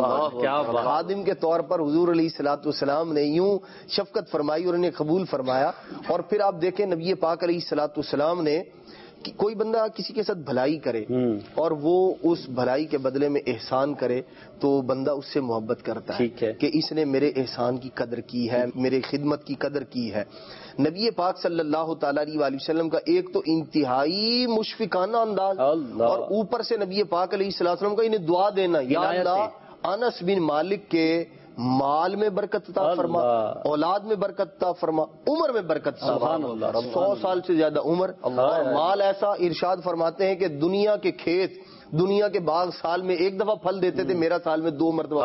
خادم کے طور پر حضور علیہ الصلوۃ والسلام نے یوں شفقت فرمائی اور انہیں قبول فرمایا. اور پھر آپ دیکھیں نبی پاک علیہ الصلوۃ والسلام نے کہ کوئی بندہ کسی کے ساتھ بھلائی کرے اور وہ اس بھلائی کے بدلے میں احسان کرے تو بندہ اس سے محبت کرتا ہے کہ اس نے میرے احسان کی قدر کی ہے، میرے خدمت کی قدر کی ہے. نبی پاک صلی اللہ تعالی علیہ وآلہ وسلم کا ایک تو انتہائی مشفقانہ انداز، اور اوپر سے نبی پاک علیہ الصلوۃ والسلام کا انہیں دعا دینا، یا اللہ انس بن مالک کے مال میں برکت عطا فرما، اولاد میں برکت عطا فرما، عمر میں برکت عطا فرما، سو سال سے زیادہ عمر اور مال ایسا. ارشاد فرماتے ہیں کہ دنیا کے کھیت دنیا کے باغ سال میں ایک دفعہ پھل دیتے تھے، میرا سال میں دو مرتبہ.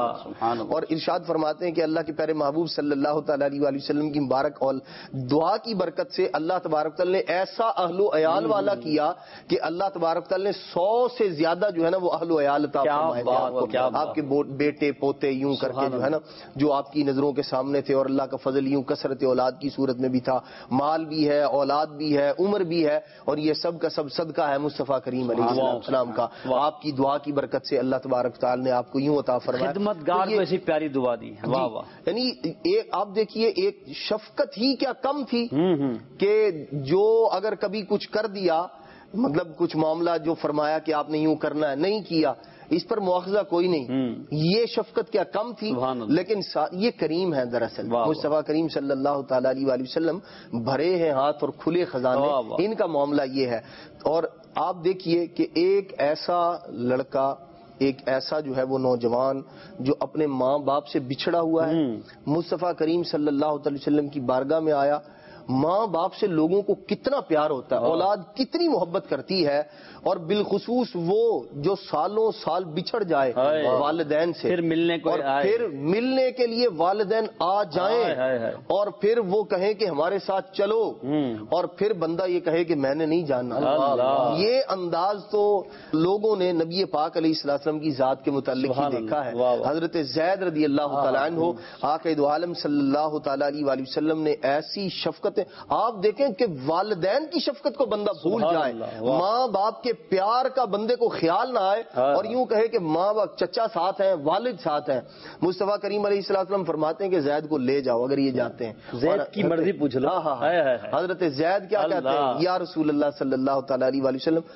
اور ارشاد فرماتے ہیں کہ اللہ کے پیارے محبوب صلی اللہ تعالیٰ علیہ وآلہ وسلم کی مبارک اور دعا کی برکت سے اللہ تبارک تعالیٰ نے ایسا اہل و عیال والا کیا کہ اللہ تبارک تعالیٰ نے سو سے زیادہ جو ہے نا وہ اہل و عیال عطا فرمائے. آپ کے بیٹے پوتے یوں کر کے جو ہے نا جو آپ کی نظروں کے سامنے تھے، اور اللہ کا فضل یوں کثرت اولاد کی صورت میں بھی تھا، مال بھی ہے، اولاد بھی ہے، عمر بھی ہے، اور یہ سب کا سب صدقہ ہے مصطفیٰ کریم علیہ السلام کا. آپ کی دعا کی برکت سے اللہ تبارک تعالیٰ نے آپ کو یوں عطا فرمایا. خدمت گار کو ایسی پیاری دعا دی. واہ واہ. یعنی ایک آپ دیکھیے ایک شفقت ہی کیا کم تھی کہ جو اگر کبھی کچھ کر دیا، مطلب کچھ معاملہ جو فرمایا کہ آپ نے یوں کرنا ہے، نہیں کیا، اس پر مواخذہ کوئی نہیں. یہ شفقت کیا کم تھی، لیکن یہ کریم ہے. دراصل مصطفیٰ کریم صلی اللہ تعالیٰ علیہ وآلہ وسلم بھرے ہیں ہاتھ اور کھلے خزانے، ان کا معاملہ یہ ہے. اور آپ دیکھیے کہ ایک ایسا لڑکا، ایک ایسا جو ہے وہ نوجوان جو اپنے ماں باپ سے بچھڑا ہوا ہے، مصطفیٰ کریم صلی اللہ تعالی وسلم کی بارگاہ میں آیا. ماں باپ سے لوگوں کو کتنا پیار ہوتا ہے، اولاد کتنی محبت کرتی ہے، اور بالخصوص وہ جو سالوں سال بچھڑ جائے والدین سے، پھر ملنے کو اور پھر ملنے کے لیے والدین آ جائیں، اور پھر وہ کہیں کہ ہمارے ساتھ چلو، اور پھر بندہ یہ کہے کہ میں نے نہیں جاننا. یہ انداز تو لوگوں نے نبی پاک علیہ السلام کی ذات کے متعلق ہی دیکھا ہے. حضرت زید رضی اللہ تعالیٰ عنہ آقا دو عالم صلی اللہ تعالیٰ علیہ وآلہ وسلم نے ایسی شفقت، آپ دیکھیں کہ والدین کی شفقت کو بندہ بھول جائے، ماں باپ کے پیار کا بندے کو خیال نہ آئے، اور یوں کہے کہ ماں باپ چچا ساتھ ہیں، والد ساتھ ہیں. مصطفیٰ کریم علیہ السلام فرماتے ہیں کہ زید کو لے جاؤ اگر یہ جاتے ہیں، زید کی مرضی پوچھ لو. حضرت زید کیا کہتے ہیں، یا رسول اللہ صلی اللہ تعالیٰ علیہ وآلہ وسلم،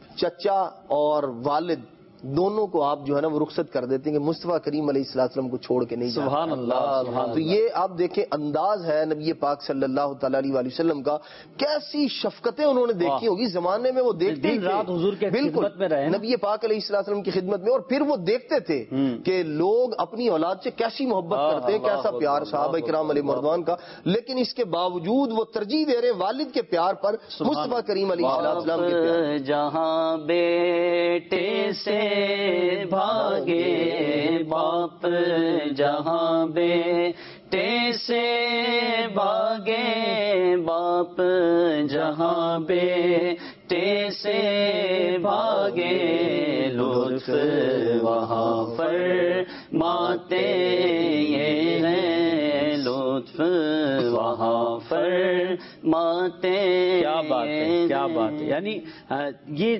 چچا اور والد دونوں کو آپ جو ہے نا وہ رخصت کر دیتے ہیں کہ مصطفیٰ کریم علیہ السلام کو چھوڑ کے نہیں جاتے. سبحان اللہ, سبحان تو یہ آپ دیکھیں انداز ہے نبی پاک صلی اللہ تعالیٰ علیہ وسلم کا. کیسی شفقتیں انہوں نے دیکھی ہوگی زمانے میں، وہ دیکھتے دن رات حضور کے خدمت میں رہے نبی پاک علیہ السلام کی خدمت میں، اور پھر وہ دیکھتے تھے کہ لوگ اپنی اولاد سے کیسی محبت کرتے ہیں، کیسا پیار صحابہ کرام علیہ مردوان کا. لیکن اس کے باوجود وہ ترجیح دے رہے والد کے پیار پر مصطفیٰ کریم علیہ السلام کے پیار. جہاں بیٹے سے بھاگے باپ، جہاں بیٹے سے بھاگے باپ، جہاں بیٹے سے بھاگے لطف وہاں فرماتے یہ ہیں، لطف وہاں فرماتے. کیا بات ہے، کیا بات ہے. یعنی یہ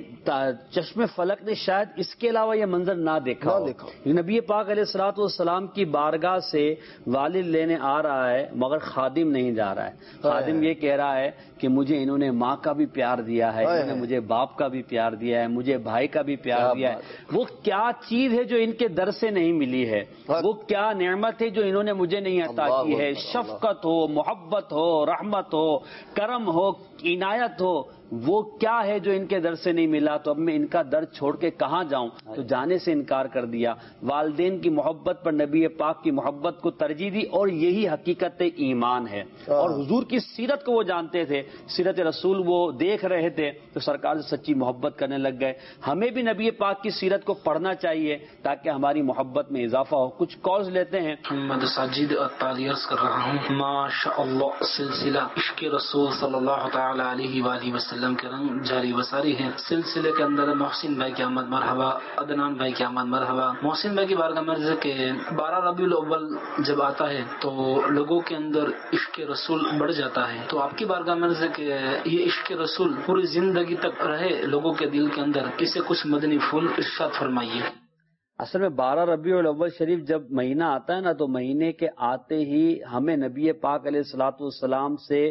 چشم فلک نے شاید اس کے علاوہ یہ منظر نہ دیکھا ہو. نبی پاک علیہ الصلوۃ والسلام کی بارگاہ سے والد لینے آ رہا ہے مگر خادم نہیں جا رہا ہے. خادم یہ کہہ رہا ہے کہ مجھے انہوں نے ماں کا بھی پیار دیا ہے، انہوں نے مجھے باپ کا بھی پیار دیا ہے، مجھے بھائی کا بھی پیار دیا ہے. وہ کیا چیز ہے جو ان کے در سے نہیں ملی ہے، وہ کیا نعمت ہے جو انہوں نے مجھے نہیں عطا کی ہے. شفقت ہو، محبت ہو، رحمت ہو، کرم ہو، عنایت ہو، وہ کیا ہے جو ان کے در سے نہیں ملا. تو اب میں ان کا در چھوڑ کے کہاں جاؤں، تو جانے سے انکار کر دیا. والدین کی محبت پر نبی پاک کی محبت کو ترجیح دی، اور یہی حقیقت ایمان ہے. اور حضور کی سیرت کو وہ جانتے تھے، سیرت رسول وہ دیکھ رہے تھے، تو سرکار سے سچی محبت کرنے لگ گئے. ہمیں بھی نبی پاک کی سیرت کو پڑھنا چاہیے تاکہ ہماری محبت میں اضافہ ہو. کچھ کالز لیتے ہیں. محمد ساجد اطالی عرض کر رہا ہوں. ماشاء اللہ سلسلہ عشق رسول صلی اللہ تعالی علیہ وآلہ وسلم کے رنگ جاری وساری ہے. سلسلے کے اندر محسن بھائی کی آمد مرحبا، عدنان بھائی کی آمد مرحبا. محسن بھائی کی بارگاہ میں عرض ہے کہ بارہ ربیع الاول جب آتا ہے تو لوگوں کے اندر عشق رسول بڑھ جاتا ہے. تو آپ کی بارگاہ میں عرض ہے کہ یہ عشق رسول پوری زندگی تک رہے لوگوں کے دل کے اندر. اسے کچھ مدنی پھول ارشاد فرمائیے. اصل میں بارہ ربیع الاول شریف جب مہینہ آتا ہے نا، تو مہینے کے آتے ہی ہمیں نبی پاک علیہ الصلوۃ والسلام سے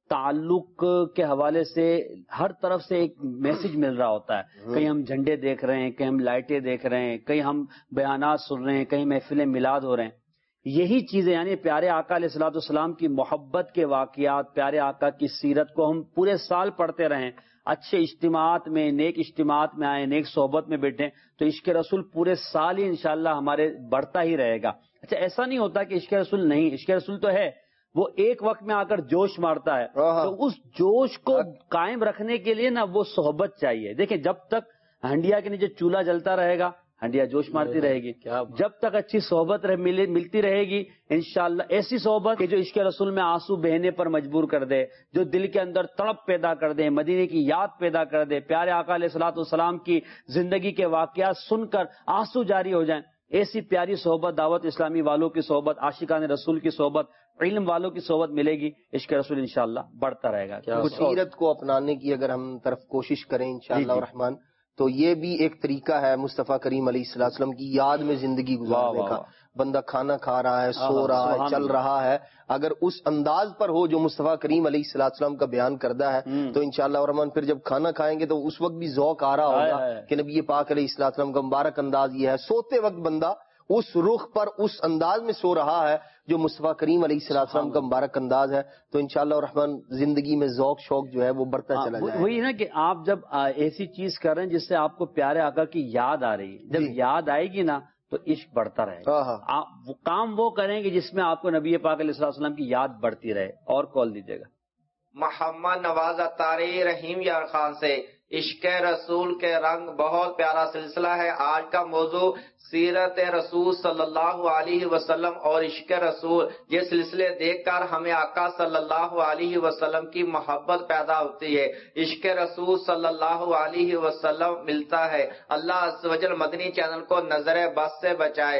تعلق کے حوالے سے ہر طرف سے ایک میسج مل رہا ہوتا ہے. کہیں ہم جھنڈے دیکھ رہے ہیں، کہیں ہم لائٹیں دیکھ رہے ہیں، کہیں ہم بیانات سن رہے ہیں، کہیں محفل میلاد ہو رہے ہیں. یہی چیزیں یعنی پیارے آقا علیہ الصلوۃ والسلام کی محبت کے واقعات، پیارے آقا کی سیرت کو ہم پورے سال پڑھتے رہیں، اچھے اجتماعات میں، نیک اجتماعات میں آئیں، نیک صحبت میں بیٹھیں، تو عشق رسول پورے سال ہی انشاءاللہ ہمارے بڑھتا ہی رہے گا. اچھا ایسا نہیں ہوتا کہ عشق رسول نہیں، عشق رسول تو ہے، وہ ایک وقت میں آ کر جوش مارتا ہے. تو اس جوش کو قائم رکھنے کے لیے نا وہ صحبت چاہیے. دیکھیں جب تک ہنڈیا کے نیچے چولہا جلتا رہے گا، ہنڈیا جوش مارتی رہے گی. جب تک اچھی صحبت رہ مل, ملتی رہے گی انشاءاللہ، ایسی صحبت کہ جو عشق رسول میں آنسو بہنے پر مجبور کر دے، جو دل کے اندر تڑپ پیدا کر دے، مدینے کی یاد پیدا کر دے، پیارے آقا علیہ الصلوۃ والسلام کی زندگی کے واقعات سن کر آنسو جاری ہو جائیں، ایسی پیاری صحبت، دعوت اسلامی والوں کی صحبت، عاشقان رسول کی صحبت، علم والوں کی صحبت ملے گی، عشق رسول انشاءاللہ بڑھتا رہے گا. سیرت کو اپنانے کی اگر ہم طرف کوشش کریں انشاءاللہ الرحمن، تو یہ بھی ایک طریقہ ہے مصطفیٰ کریم علیہ الصلوۃ والسلام کی یاد میں زندگی گزارنے کا. بندہ کھانا کھا رہا ہے، سو رہا ہے، چل رہا ہے، اگر اس انداز پر ہو جو مصطفیٰ کریم علیہ الصلوۃ والسلام کا بیان کرتا ہے تو انشاءاللہ الرحمن پھر جب کھانا کھائیں گے تو اس وقت بھی ذوق آ رہا ہوگا کہ نبی پاک علیہ الصلوۃ والسلام کا مبارک انداز یہ ہے. سوتے وقت بندہ اس رخ پر اس انداز میں سو رہا ہے جو مصطفیٰ کریم علیہ الصلوۃ والسلام کا مبارک انداز ہے، تو انشاءاللہ الرحمن زندگی میں ذوق شوق جو ہے وہ بڑھتا چلا جائے. وہی نا کہ آپ جب ایسی چیز کر رہے ہیں جس سے آپ کو پیارے آقا کی یاد آ رہی ہے، جب یاد آئے گی نا تو عشق بڑھتا رہے گا. آپ کام وہ کریں گے جس میں آپ کو نبی پاک علیہ الصلوۃ والسلام کی یاد بڑھتی رہے. اور کال دیجیے گا. محمد نواز اتاری رحیم یار خان سے، عشق رسول کے رنگ بہت پیارا سلسلہ ہے. آج کا موضوع سیرت رسول صلی اللہ علیہ وسلم اور عشق رسول. یہ سلسلے دیکھ کر ہمیں آقا صلی اللہ علیہ وسلم کی محبت پیدا ہوتی ہے، عشق رسول صلی اللہ علیہ وسلم ملتا ہے. اللہ عز و جل مدنی چینل کو نظر بد سے بچائے.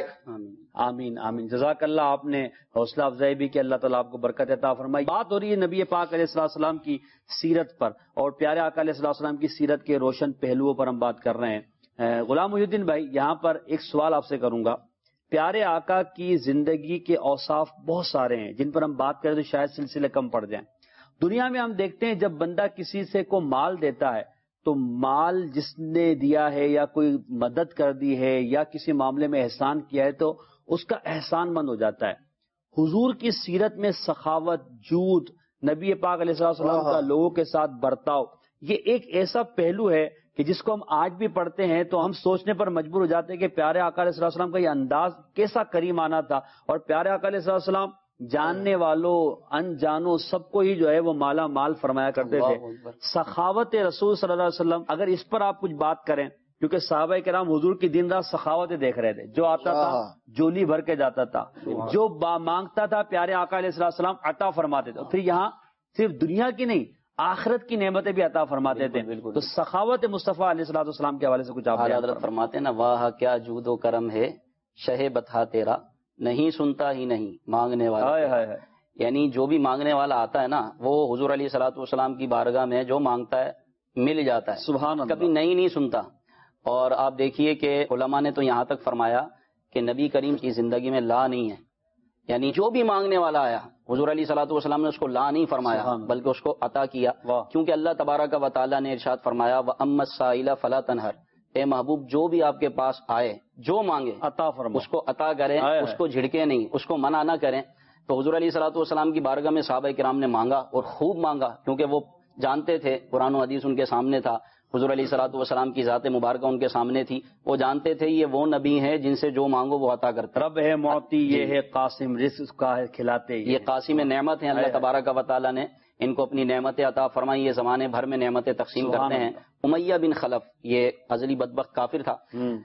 آمین آمین. جزاک اللہ، آپ نے حوصلہ افزائی بھی کہ اللہ تعالیٰ آپ کو برکت عطا فرمائی. بات ہو رہی ہے نبی پاک علیہ الصلوۃ والسلام کی سیرت پر، اور پیارے آقا علیہ الصلوۃ والسلام کی سیرت کے روشن پہلوؤں پر ہم بات کر رہے ہیں. غلام محی الدین بھائی، یہاں پر ایک سوال آپ سے کروں گا. پیارے آقا کی زندگی کے اوصاف بہت سارے ہیں جن پر ہم بات کریں تو شاید سلسلے کم پڑ جائیں. دنیا میں ہم دیکھتے ہیں جب بندہ کسی سے کو مال دیتا ہے تو مال جس نے دیا ہے یا کوئی مدد کر دی ہے یا کسی معاملے میں احسان کیا ہے تو اس کا احسان مند ہو جاتا ہے. حضور کی سیرت میں سخاوت، جود، نبی پاک علیہ السلام کا لوگوں کے ساتھ برتاؤ، یہ ایک ایسا پہلو ہے کہ جس کو ہم آج بھی پڑھتے ہیں تو ہم سوچنے پر مجبور ہو جاتے ہیں کہ پیارے آقا علیہ السلام کا یہ انداز کیسا کریمانہ تھا. اور پیارے آقا علیہ السلام جاننے والوں انجانوں سب کو ہی جو ہے وہ مالا مال فرمایا کرتے تھے. سخاوت رسول صلی اللہ علیہ وسلم، اگر اس پر آپ کچھ بات کریں، کیونکہ صحابہ کرام حضور کی دن رات سخاوتیں دیکھ رہے تھے. جو آتا تھا جولی بھر کے جاتا تھا، جو مانگتا تھا پیارے آقا علیہ السلام عطا فرماتے تھے. پھر یہاں صرف دنیا کی نہیں آخرت کی نعمتیں بھی عطا فرماتے تھے. تو سخاوت مصطفیٰ علیہ الصلوۃ والسلام کے حوالے سے کچھ آپ حضرت فرماتے ہیں نا، واہ کیا جود و کرم ہے شہ بتا تیرا، نہیں سنتا ہی نہیں مانگنے والا. یعنی جو بھی مانگنے والا آتا ہے نا وہ حضور علیہ الصلوۃ والسلام کی بارگاہ میں جو مانگتا ہے مل جاتا ہے. سبحان اللہ. کبھی نہیں نہیں سنتا. اور آپ دیکھیے کہ علماء نے تو یہاں تک فرمایا کہ نبی کریم کی زندگی میں لا نہیں ہے، یعنی جو بھی مانگنے والا آیا حضور علیہ الصلوۃ والسلام نے اس کو لا نہیں فرمایا بلکہ اس کو عطا کیا. کیونکہ اللہ تبارک و تعالیٰ نے ارشاد فرمایا وَأَمَّا السَّائِلَ فَلَا تَنْهَرْ، اے محبوب جو بھی آپ کے پاس آئے جو مانگے عطا فرما، اس کو عطا کریں، اس کو جھڑکے نہیں، اس کو منع نہ کریں. تو حضور علیہ الصلوۃ والسلام کی بارگاہ میں صحابہ کرام نے مانگا اور خوب مانگا، کیونکہ وہ جانتے تھے قرآن و حدیث ان کے سامنے تھا، حضور علیہ الصلوۃ والسلام کی ذات مبارکہ ان کے سامنے تھی، وہ جانتے تھے یہ وہ نبی ہیں جن سے جو مانگو وہ عطا کرتے. رب ہے معطی، یہ ہے قاسم، رزق کا ہے کھلاتے، یہ قاسم نعمت ہیں. اللہ تبارک و تعالیٰ نے ان کو اپنی نعمتیں عطا فرمائی، یہ زمانے بھر میں نعمتیں تقسیم کرتے ہیں. امیہ بن خلف یہ ازلی بدبخت کافر تھا،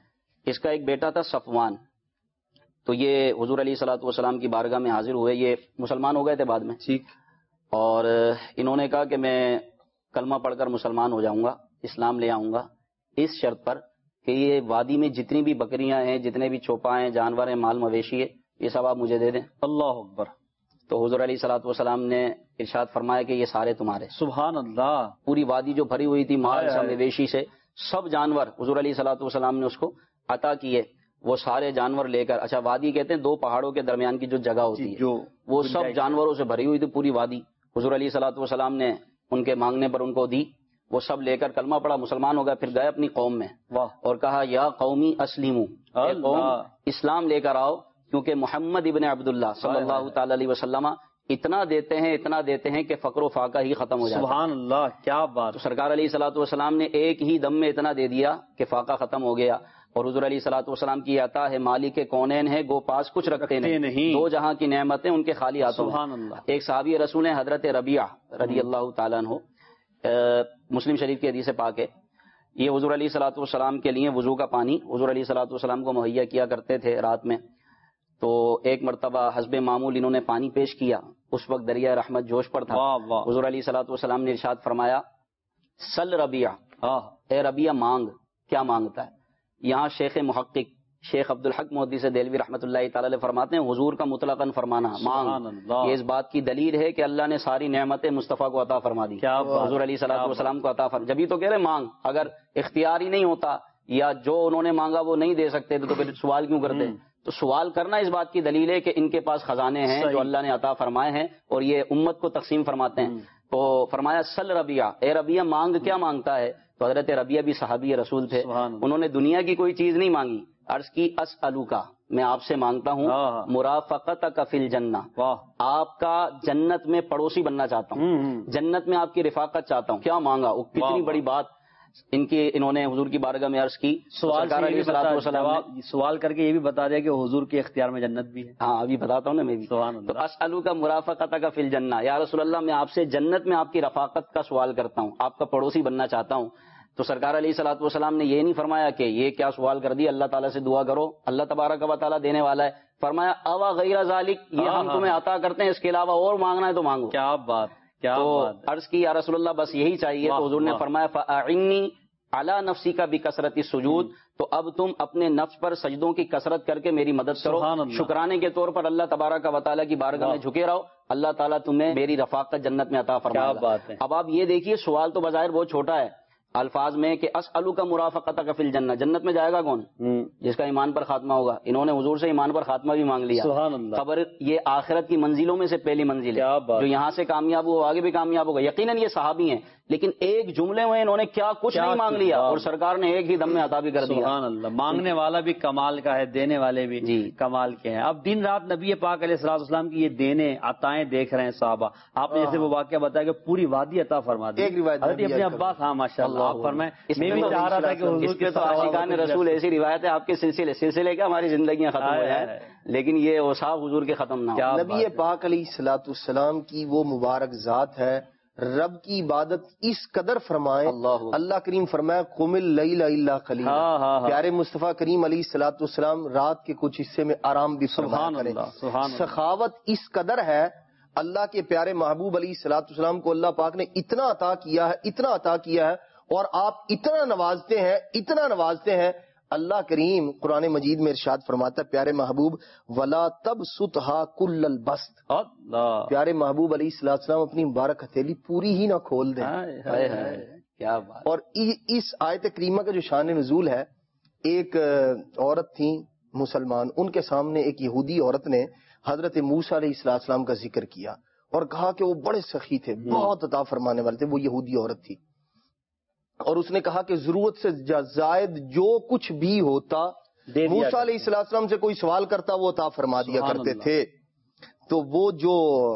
اس کا ایک بیٹا تھا صفوان. تو یہ حضور علیہ الصلوۃ والسلام کی بارگاہ میں حاضر ہوئے، یہ مسلمان ہو گئے تھے بعد میں. ٹھیک. اور انہوں نے کہا کہ میں کلمہ پڑھ کر مسلمان ہو جاؤں گا، اسلام لے آؤں گا، اس شرط پر کہ یہ وادی میں جتنی بھی بکریاں ہیں، جتنے بھی چوپائے ہیں، جانور ہیں، مال مویشی ہے، یہ سب آپ مجھے دے دیں. اللہ اکبر. تو حضور علیہ الصلوۃ والسلام نے ارشاد فرمایا کہ یہ سارے تمہارے. سبحان اللہ. پوری وادی جو بھری ہوئی تھی مال سے، مویشی سے، سب جانور حضور علیہ الصلوۃ والسلام نے اس کو عطا کیے. وہ سارے جانور لے کر، اچھا وادی کہتے ہیں دو پہاڑوں کے درمیان کی جو جگہ ہوتی ہے، جو وہ سب جانوروں سے بھری ہوئی تھی پوری وادی. حضور علیہ الصلوۃ والسلام نے ان کے مانگنے پر ان کو دی، وہ سب لے کر کلمہ پڑھا، مسلمان ہو گئے. پھر گئے اپنی قوم میں اور کہا یا قومی اسلمو، اے قوم اسلام لے کر آؤ، کیونکہ محمد ابن عبداللہ صلی اللہ تعالی علیہ وسلم اتنا دیتے ہیں اتنا دیتے ہیں کہ فقر و فاقہ ہی ختم ہو جاتا ہے. سبحان اللہ، کیا بات. تو سرکار علیہ الصلوۃ والسلام نے ایک ہی دم میں اتنا دے دیا کہ فاقہ ختم ہو گیا. اور حضور علیہ الصلوۃ والسلام کی عطا ہے مالک کونین ہے، گو پاس کچھ رکھتے نہیں، دو جہاں کی نعمتیں ان کے خالی ہاتھوں. سبحان اللہ. ایک صحابی رسول ہیں حضرت ربیعہ رضی اللہ تعالیٰ عنہ، مسلم شریف کی حدیث پاک ہے یہ حضور علیہ الصلوۃ والسلام کے لیے وضو کا پانی حضور علیہ الصلوۃ والسلام کو مہیا کیا کرتے تھے رات میں. تو ایک مرتبہ حسب معمول انہوں نے پانی پیش کیا، اس وقت دریا رحمت جوش پر تھا. حضور علیہ الصلوۃ والسلام نے ارشاد فرمایا سل ربیع، اے ربیع مانگ. کیا مانگتا ہے؟ یہاں شیخ محقق شیخ عبدالحق محدث دہلوی رحمۃ اللہ تعالی علیہ فرماتے ہیں حضور کا مطلقاً فرمانا مانگ، یہ اس بات کی دلیل ہے کہ اللہ نے ساری نعمتیں مصطفیٰ کو عطا فرما دی. حضور علیہ الصلوۃ والسلام کو عطا فرما، جبھی تو کہہ رہے مانگ. اگر اختیار ہی نہیں ہوتا یا جو انہوں نے مانگا وہ نہیں دے سکتے تو پھر سوال کیوں کرتے؟ تو سوال کرنا اس بات کی دلیل ہے کہ ان کے پاس خزانے ہیں جو اللہ نے عطا فرمائے ہیں اور یہ امت کو تقسیم فرماتے ہیں. تو فرمایا سل ربیع، اے ربیع مانگ. کیا مانگتا ہے؟ تو حضرت ربیع بھی صحابی رسول تھے، انہوں نے دنیا کی کوئی چیز نہیں مانگی. عرض کی اسألوکا، میں آپ سے مانگتا ہوں مرافقتک فی الجنہ، آپ کا جنت میں پڑوسی بننا چاہتا ہوں، جنت میں آپ کی رفاقت چاہتا ہوں. کیا مانگا؟ کتنی بڑی بات ان کی انہوں نے حضور کی بارگاہ میں عرض کی. سوال سوال کر کے یہ بھی بتا دیا کہ حضور کے اختیار میں جنت بھی ہے. ہاں ابھی بتاتا ہوں نا میں بھی. تو اسألوکا مرافقتک فی الجنہ، یا رسول اللہ میں آپ سے جنت میں آپ کی رفاقت کا سوال کرتا ہوں، آپ کا پڑوسی بننا چاہتا ہوں. تو سرکار علیہ الصلوۃ والسلام نے یہ نہیں فرمایا کہ یہ کیا سوال کر دیا، اللہ تعالیٰ سے دعا کرو، اللہ تبارک و تعالیٰ دینے والا ہے. فرمایا اوا غیر ذالک، یہ ہم تمہیں عطا کرتے ہیں، اس کے علاوہ اور مانگنا ہے تو مانگو. کیا بات، کیا تو بات. عرض کی یا رسول اللہ بس یہی چاہیے. تو حضور نے فرمایا فاعنی علی نفسی کا بکثرت السجود، تو اب تم اپنے نفس پر سجدوں کی کثرت کر کے میری مدد کرو. شکرانے کے طور پر اللہ تبارک و تعالیٰ کی بارگاہ میں جھکے رہو، اللہ تعالیٰ تمہیں میری رفاقت جنت میں عطا فرمائے گا. اب آپ یہ دیکھیے سوال تو بظاہر بہت چھوٹا ہے الفاظ میں کہ اسألوک مرافقتک فی الجنہ، جنت میں جائے گا کون؟ جس کا ایمان پر خاتمہ ہوگا. انہوں نے حضور سے ایمان پر خاتمہ بھی مانگ لیا. خبر یہ آخرت کی منزلوں میں سے پہلی منزل ہے، جو یہاں سے کامیاب ہو آگے بھی کامیاب ہوگا. یقیناً یہ صحابی ہیں، لیکن ایک جملے میں انہوں نے کیا کچھ نہیں مانگ لیا اور سرکار نے ایک ہی دم میں عطا بھی کر دیا. سبحان اللہ. مانگنے والا بھی کمال کا ہے، دینے والے بھی جی کمال کے ہیں. اب دن رات نبی پاک علیہ الصلوۃ والسلام کی یہ دینے عطائیں دیکھ رہے ہیں صحابہ. آپ نے جیسے وہ واقعہ بتایا کہ پوری وادی عطا فرما دی. حضرت ابن عباس، ہاں ماشاء اللہ آپ فرمائیں. میں بھی چاہ رہا تھا کہ حضور کے تو عاشقان رسول ایسی روایت ہے آپ کے سلسلے سلسلے کا ہماری زندگیاں ختم ہو جائیں لیکن یہ اوصاف حضور کے ختم نہ ہو. نبی پاک علیہ الصلوۃ والسلام کی وہ مبارک ذات ہے، رب کی عبادت اس قدر فرمائے. اللہ کریم فرمایا قم اللیل الا قلیلا. پیارے مصطفیٰ کریم علیہ الصلوۃ والسلام رات کے کچھ حصے میں آرام بھی فرمایا کریں. سخاوت اس قدر ہے، اللہ کے پیارے محبوب علیہ الصلوۃ والسلام کو اللہ پاک نے اتنا عطا کیا ہے، اتنا عطا کیا ہے، اور آپ اتنا نوازتے ہیں، اتنا نوازتے ہیں. اللہ کریم قرآن مجید میں ارشاد فرماتا ہے پیارے محبوب ولا تبسطھا کل البسط. پیارے محبوب علیہ الصلوۃ والسلام اپنی مبارک ہتھیلی پوری ہی نہ کھول دیں. کیا بات. اور اس آیت کریمہ کا جو شان نزول ہے، ایک عورت تھی مسلمان، ان کے سامنے ایک یہودی عورت نے حضرت موسیٰ علیہ السلام کا ذکر کیا اور کہا کہ وہ بڑے سخی تھے، بہت عطا فرمانے والے تھے. وہ یہودی عورت تھی اور اس نے کہا کہ ضرورت سے زائد جو کچھ بھی ہوتا موسیٰ علیہ السلام سے کوئی سوال کرتا وہ عطا فرما دیا کرتے تھے. تو وہ جو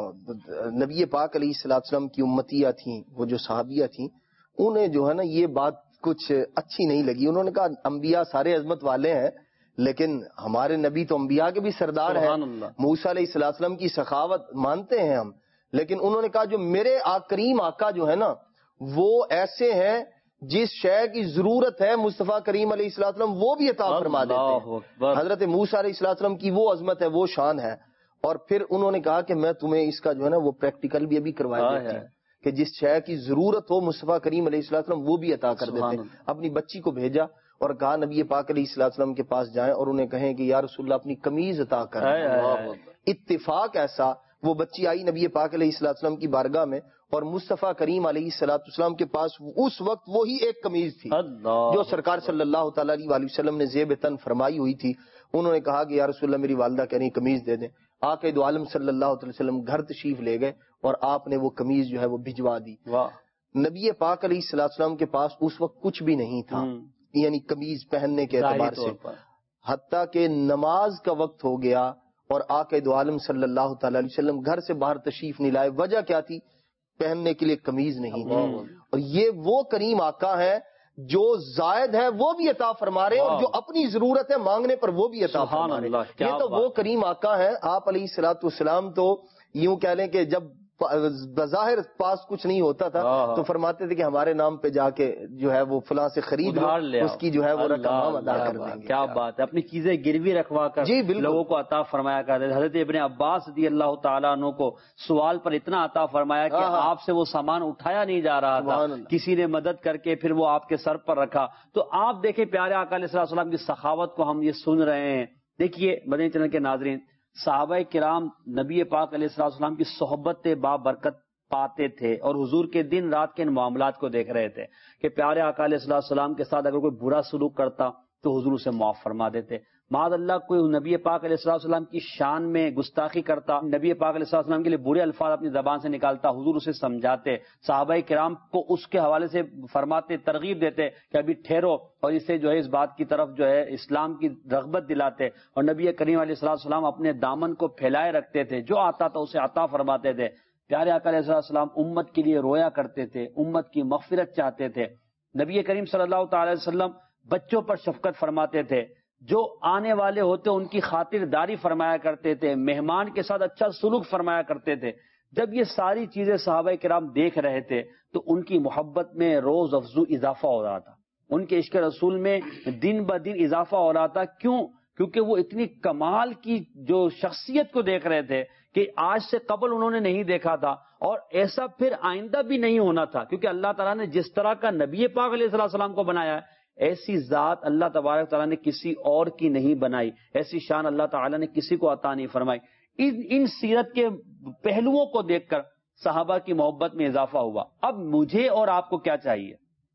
نبی پاک علیہ السلام کی امتیہ تھیں، وہ جو صحابیہ تھیں، انہیں جو ہے نا یہ بات کچھ اچھی نہیں لگی. انہوں نے کہا انبیاء سارے عظمت والے ہیں لیکن ہمارے نبی تو انبیاء کے بھی سردار ہیں. موسیٰ علیہ السلام کی سخاوت مانتے ہیں ہم، لیکن انہوں نے کہا جو میرے کریم آقا جو ہے نا وہ ایسے ہیں جس شے کی ضرورت ہے مصطفیٰ کریم علیہ السلام وہ بھی عطا فرما دیتے ہیں. حضرت موسیٰ علیہ السلام کی وہ عظمت ہے، وہ شان ہے. اور پھر انہوں نے کہا کہ میں تمہیں اس کا جو ہے نا وہ پریکٹیکل بھی ابھی کروا دیتی ہوں کہ جس شے کی ضرورت ہو مصطفیٰ کریم علیہ السلام وہ بھی عطا کر دیتے ہیں. اپنی بچی کو بھیجا اور کہا نبی پاک علیہ السلام کے پاس جائیں اور انہیں کہیں کہ یا رسول اللہ اپنی قمیض عطا کر. اتفاق ایسا وہ بچی آئی نبی پاک علیہ السلام کی بارگاہ میں اور مصطفیٰ کریم علیہ السلام کے پاس اس وقت وہی ایک قمیض تھی جو سرکار صلی اللہ تعالیٰ علیہ وسلم نے زیب تن فرمائی ہوئی تھی. انہوں نے کہا کہ یا رسول اللہ میری والدہ کہہ رہی قمیض دے دیں. آقا دو عالم صلی اللہ علیہ وسلم گھر تشریف لے گئے اور آپ نے وہ قمیض جو ہے وہ بھجوا دی. نبی پاک علیہ السلام کے پاس اس وقت کچھ بھی نہیں تھا، یعنی قمیض پہننے کے اعتبار سے، حتیٰ کہ نماز کا وقت ہو گیا اور آقا دو عالم صلی اللہ تعالی علیہ وسلم گھر سے باہر تشریف نہیں لائے. وجہ کیا تھی؟ پہننے کے لیے قمیض نہیں تھی. اور یہ وہ کریم آقا ہے جو زائد ہے وہ بھی عطا فرما رہے اور جو اپنی ضرورت ہے مانگنے پر وہ بھی عطا فرما رہے. یہ تو وہ کریم آقا ہے. آپ علیہ الصلوۃ والسلام تو یوں کہہ لیں کہ جب بظاہر پاس کچھ نہیں ہوتا تھا تو فرماتے تھے کہ ہمارے نام پہ جا کے جو ہے وہ فلاں سے خرید لو، اس کی جو ہے وہ رقم ہم ادا کر دیں گے. کیا بات ہے، اپنی چیزیں گروی رکھوا کر جی لوگوں کو عطا فرمایا کرتے. حضرت ابن عباس رضی اللہ تعالیٰ عنہ کو سوال پر اتنا عطا فرمایا کہ آپ سے وہ سامان اٹھایا نہیں جا رہا تھا، کسی نے مدد کر کے پھر وہ آپ کے سر پر رکھا. تو آپ دیکھیں پیارے آقا علیہ السلام کی سخاوت کو ہم یہ سن رہے ہیں. دیکھیے مدنی چینل کے ناظرین، صحابہ کرام نبی پاک علیہ السلام کی صحبت بابرکت پاتے تھے اور حضور کے دن رات کے ان معاملات کو دیکھ رہے تھے کہ پیارے آقا علیہ السلام کے ساتھ اگر کوئی برا سلوک کرتا تو حضور اسے معاف فرما دیتے. معاذ اللہ کوئی نبی پاک علیہ السلام کی شان میں گستاخی کرتا، نبی پاک علیہ السلام کے لیے برے الفاظ اپنی زبان سے نکالتا، حضور اسے سمجھاتے، صحابہ کرام کو اس کے حوالے سے فرماتے، ترغیب دیتے کہ ابھی ٹھہرو، اور اسے جو ہے اس بات کی طرف جو ہے اسلام کی رغبت دلاتے. اور نبی کریم علیہ السلام اپنے دامن کو پھیلائے رکھتے تھے، جو آتا تھا اسے عطا فرماتے تھے. پیارے آقا علیہ السلام امت کے لیے رویا کرتے تھے، امت کی مغفرت چاہتے تھے. نبی کریم صلی اللہ تعالی وسلم بچوں پر شفقت فرماتے تھے، جو آنے والے ہوتے ان کی خاطرداری فرمایا کرتے تھے، مہمان کے ساتھ اچھا سلوک فرمایا کرتے تھے. جب یہ ساری چیزیں صحابہ کرام دیکھ رہے تھے تو ان کی محبت میں روز افزو اضافہ ہو رہا تھا، ان کے عشق رسول میں دن بہ دن اضافہ ہو رہا تھا. کیوں؟ کیونکہ وہ اتنی کمال کی جو شخصیت کو دیکھ رہے تھے کہ آج سے قبل انہوں نے نہیں دیکھا تھا، اور ایسا پھر آئندہ بھی نہیں ہونا تھا. کیونکہ اللہ تعالیٰ نے جس طرح کا نبی پاک علیہ السلام کو بنایا ہے، ایسی ذات اللہ تبارک تعالیٰ نے کسی اور کی نہیں بنائی، ایسی شان اللہ تعالیٰ نے کسی کو عطا نہیں فرمائی. ان ان سیرت کے پہلوؤں کو دیکھ کر صحابہ کی محبت میں اضافہ ہوا. اب مجھے اور آپ کو کیا چاہیے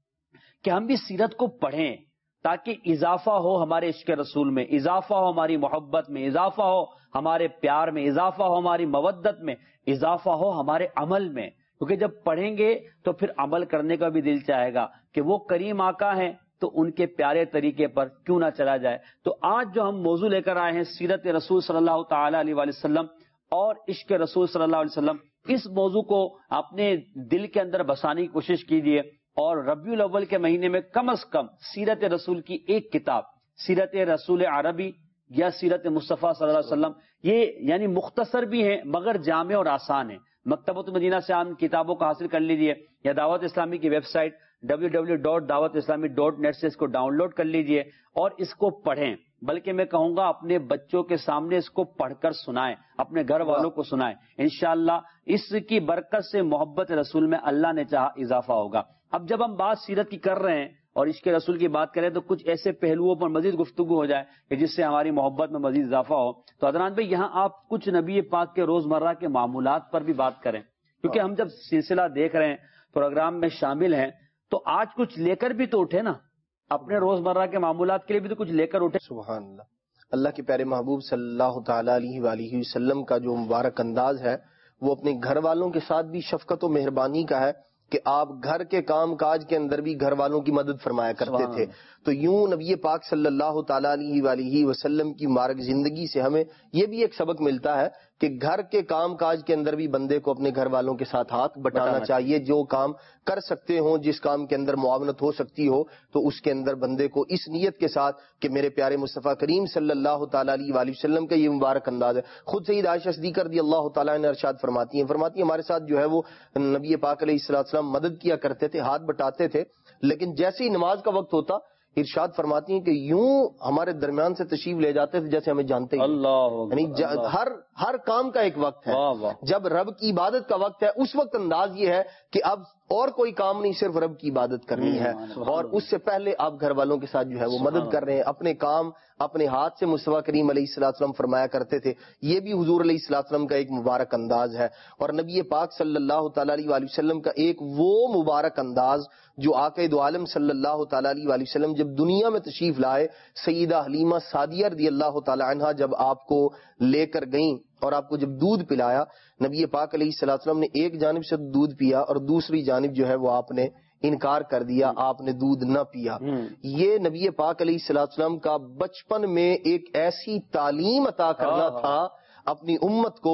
کہ ہم بھی سیرت کو پڑھیں تاکہ اضافہ ہو ہمارے عشق رسول میں، اضافہ ہو ہماری محبت میں، اضافہ ہو ہمارے پیار میں، اضافہ ہو ہماری مودت میں، اضافہ ہو ہمارے عمل میں. کیونکہ جب پڑھیں گے تو پھر عمل کرنے کا بھی دل چاہے گا کہ وہ کریم آقا ہیں تو ان کے پیارے طریقے پر کیوں نہ چلا جائے. تو آج جو ہم موضوع لے کر آئے ہیں سیرت رسول صلی اللہ تعالی علیہ وآلہ وسلم اور عشق رسول صلی اللہ علیہ وسلم، اس موضوع کو اپنے دل کے اندر بسانے کی کوشش کیجیے. اور ربیع الاول کے مہینے میں کم از کم سیرت رسول کی ایک کتاب، سیرت رسول عربی یا سیرت مصطفیٰ صلی اللہ علیہ وسلم، یہ یعنی مختصر بھی ہیں مگر جامع اور آسان ہیں. مکتبۃ المدینہ سے آپ کتابوں کو حاصل کر لیجئے یا دعوت اسلامی کی website W W W dot Dawat Islami dot net سے اس کو ڈاؤن لوڈ کر لیجئے اور اس کو پڑھیں. بلکہ میں کہوں گا اپنے بچوں کے سامنے اس کو پڑھ کر سنائیں، اپنے گھر والوں کو سنائیں. انشاءاللہ اس کی برکت سے محبت رسول میں اللہ نے چاہا اضافہ ہوگا. اب جب ہم بات سیرت کی کر رہے ہیں اور عشق رسول کی بات کریں تو کچھ ایسے پہلوؤں پر مزید گفتگو ہو جائے کہ جس سے ہماری محبت میں مزید اضافہ ہو. تو حضرات بھائی یہاں آپ کچھ نبی پاک کے روزمرہ کے معمولات پر بھی بات کریں، کیونکہ ہم جب سلسلہ دیکھ رہے ہیں، پروگرام میں شامل ہیں، تو آج کچھ لے کر بھی تو اٹھے نا، اپنے روزمرہ کے معمولات کے لیے بھی تو کچھ لے کر اٹھے. سبحان اللہ. اللہ کے پیارے محبوب صلی اللہ تعالی علیہ وآلہ وسلم کا جو مبارک انداز ہے وہ اپنے گھر والوں کے ساتھ بھی شفقت و مہربانی کا ہے کہ آپ گھر کے کام کاج کے اندر بھی گھر والوں کی مدد فرمایا کرتے تھے. تو یوں نبی پاک صلی اللہ تعالی علیہ وآلہ وسلم کی مبارک زندگی سے ہمیں یہ بھی ایک سبق ملتا ہے کہ گھر کے کام کاج کے اندر بھی بندے کو اپنے گھر والوں کے ساتھ ہاتھ بٹانا چاہیے. جو کام کر سکتے ہوں، جس کام کے اندر معاونت ہو سکتی ہو، تو اس کے اندر بندے کو اس نیت کے ساتھ کہ میرے پیارے مصطفیٰ کریم صلی اللہ تعالی علیہ وآلہ وسلم کا یہ مبارک انداز ہے. خود سید عائشہ صدیقہ رضی اللہ تعالیٰ عنہ ارشاد فرماتی ہیں فرماتی ہیں ہمارے ساتھ جو ہے وہ نبی پاک علیہ السلام مدد کیا کرتے تھے، ہاتھ بٹاتے تھے، لیکن جیسے ہی نماز کا وقت ہوتا ارشاد فرماتی ہیں کہ یوں ہمارے درمیان سے تشریف لے جاتے تھے جیسے ہمیں جانتے ہی. اللہ یعنی ہر ہر کام کا ایک وقت ہے. جب رب کی عبادت کا وقت ہے اس وقت انداز یہ ہے کہ اب اور کوئی کام نہیں، صرف رب کی عبادت کرنی ہے، اور اس سے پہلے آپ گھر والوں کے ساتھ جو ہے وہ مدد کر رہے ہیں. اپنے کام اپنے ہاتھ سے مصطفیٰ کریم علیہ السلام فرمایا کرتے تھے. یہ بھی حضور علیہ السلام کا ایک مبارک انداز ہے. اور نبی پاک صلی اللہ تعالی علیہ وآلہ وسلم کا ایک وہ مبارک انداز جو آقا دو عالم صلی اللہ تعالی علیہ وآلہ وسلم جب دنیا میں تشریف لائے، سیدہ حلیمہ سعدیہ رضی اللہ تعالی عنہا جب آپ کو لے کر گئیں اور آپ کو جب دودھ پلایا، نبی پاک علیہ السلام نے ایک جانب سے دودھ پیا اور دوسری جانب جو ہے وہ آپ نے انکار کر دیا، آپ نے دودھ نہ پیا. یہ نبی پاک علیہ السلام کا بچپن میں ایک ایسی تعلیم عطا کرنا تھا اپنی امت کو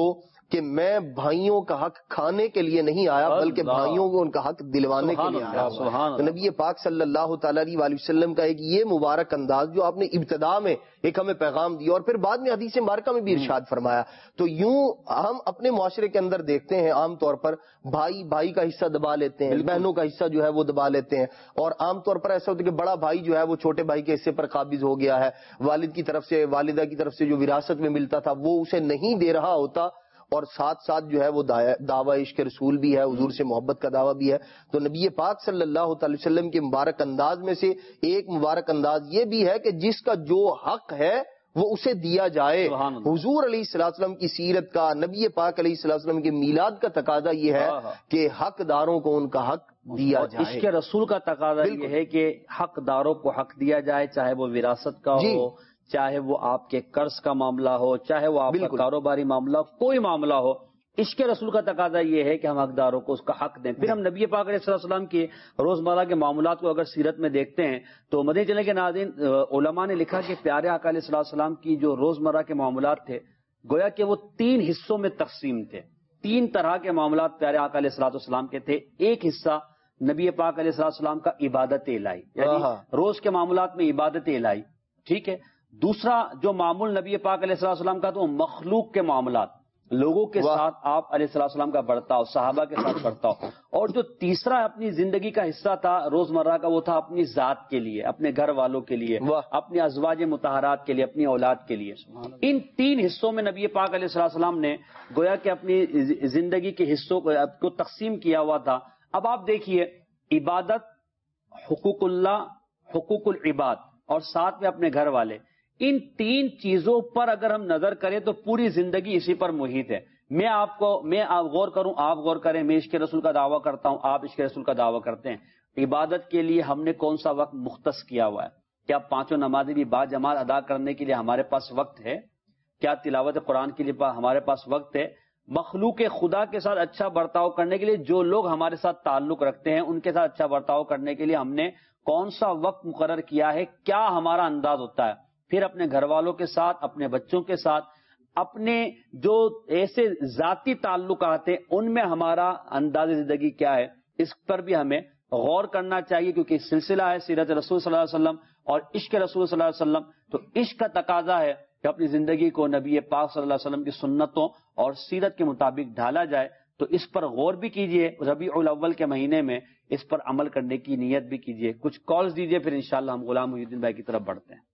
کہ میں بھائیوں کا حق کھانے کے لیے نہیں آیا بلکہ بھائیوں کو ان کا حق دلوانے کے لیے آیا ہوں. تو نبی پاک صلی اللہ تعالیٰ علیہ وآلہ وسلم کا ایک یہ مبارک انداز جو آپ نے ابتدا میں ایک ہمیں پیغام دیا اور پھر بعد میں حدیث مبارکہ میں بھی ارشاد فرمایا. تو یوں ہم اپنے معاشرے کے اندر دیکھتے ہیں عام طور پر بھائی بھائی کا حصہ دبا لیتے ہیں, بہنوں کا حصہ جو ہے وہ دبا لیتے ہیں, اور عام طور پر ایسا ہوتا ہے کہ بڑا بھائی جو ہے وہ چھوٹے بھائی کے حصے پر قابض ہو گیا ہے, والد کی طرف سے والدہ کی طرف سے جو وراثت میں ملتا تھا وہ اسے نہیں دے رہا ہوتا, اور ساتھ ساتھ جو ہے وہ دعوی عشق رسول بھی ہے, حضور سے محبت کا دعویٰ بھی ہے. تو نبی پاک صلی اللہ تعالی وسلم کے مبارک انداز میں سے ایک مبارک انداز یہ بھی ہے کہ جس کا جو حق ہے وہ اسے دیا جائے. حضور علیہ الصلوۃ والسلام کی سیرت کا, نبی پاک علیہ الصلوۃ والسلام کے میلاد کا تقاضا یہ ہے کہ حقداروں کو ان کا حق دیا جائے. عشق رسول کا تقاضا یہ ہے کہ حقداروں کو حق دیا جائے, چاہے وہ وراثت کا ہو, چاہے وہ آپ کے قرض کا معاملہ ہو, چاہے وہ آپ کا کاروباری معاملہ ہو, کوئی معاملہ ہو. عشق رسول کا تقاضا یہ ہے کہ ہم حقداروں کو اس کا حق دیں. پھر ہم نبی پاک علیہ السلام کے روزمرہ کے معاملات کو اگر سیرت میں دیکھتے ہیں تو مدنی چینل کے ناظرین, علماء نے لکھا کہ پیارے آقا علیہ السلام کی جو روزمرہ کے معاملات تھے گویا کہ وہ تین حصوں میں تقسیم تھے. تین طرح کے معاملات پیارے آقا علیہ السلام کے تھے. ایک حصہ نبی پاک علیہ السلام کا عبادت الہی, یعنی روز کے معاملات میں عبادت الہی, ٹھیک ہے. دوسرا جو معمول نبی پاک علیہ السلام کا تو مخلوق کے معاملات, لوگوں کے ساتھ آپ علیہ السلام کا برتاؤ, صحابہ کے ساتھ برتاؤ. اور جو تیسرا اپنی زندگی کا حصہ تھا روزمرہ کا وہ تھا اپنی ذات کے لیے, اپنے گھر والوں کے لیے, اپنی ازواج مطہرات کے لیے, اپنی اولاد کے لیے. ان تین حصوں میں نبی پاک علیہ السلام نے گویا کہ اپنی زندگی کے حصوں کو تقسیم کیا ہوا تھا. اب آپ دیکھیے, عبادت, حقوق اللہ, حقوق العباد اور ساتھ میں اپنے گھر والے, ان تین چیزوں پر اگر ہم نظر کریں تو پوری زندگی اسی پر محیط ہے. میں آپ کو میں آپ غور کروں, آپ غور کریں, میں عشق رسول کا دعویٰ کرتا ہوں, آپ عشق رسول کا دعویٰ کرتے ہیں. عبادت کے لیے ہم نے کون سا وقت مختص کیا ہوا ہے؟ کیا پانچوں نمازیں بھی با جماعت ادا کرنے کے لیے ہمارے پاس وقت ہے؟ کیا تلاوت قرآن کے لیے ہمارے پاس وقت ہے؟ مخلوق خدا کے ساتھ اچھا برتاؤ کرنے کے لیے, جو لوگ ہمارے ساتھ تعلق رکھتے ہیں ان کے ساتھ اچھا برتاؤ کرنے کے لیے ہم نے کون سا وقت مقرر کیا ہے؟ کیا ہمارا انداز ہوتا ہے؟ پھر اپنے گھر والوں کے ساتھ, اپنے بچوں کے ساتھ, اپنے جو ایسے ذاتی تعلقات ہیں ان میں ہمارا انداز زندگی کیا ہے؟ اس پر بھی ہمیں غور کرنا چاہیے, کیونکہ سلسلہ ہے سیرت رسول صلی اللہ علیہ وسلم اور عشق رسول صلی اللہ علیہ وسلم. تو عشق کا تقاضا ہے کہ اپنی زندگی کو نبی پاک صلی اللہ علیہ وسلم کی سنتوں اور سیرت کے مطابق ڈھالا جائے. تو اس پر غور بھی کیجئے, ربیع الاول کے مہینے میں اس پر عمل کرنے کی نیت بھی کیجئے. کچھ کالز دیجئے, پھر انشاءاللہ ہم غلام محی الدین بھائی کی طرف بڑھتے ہیں.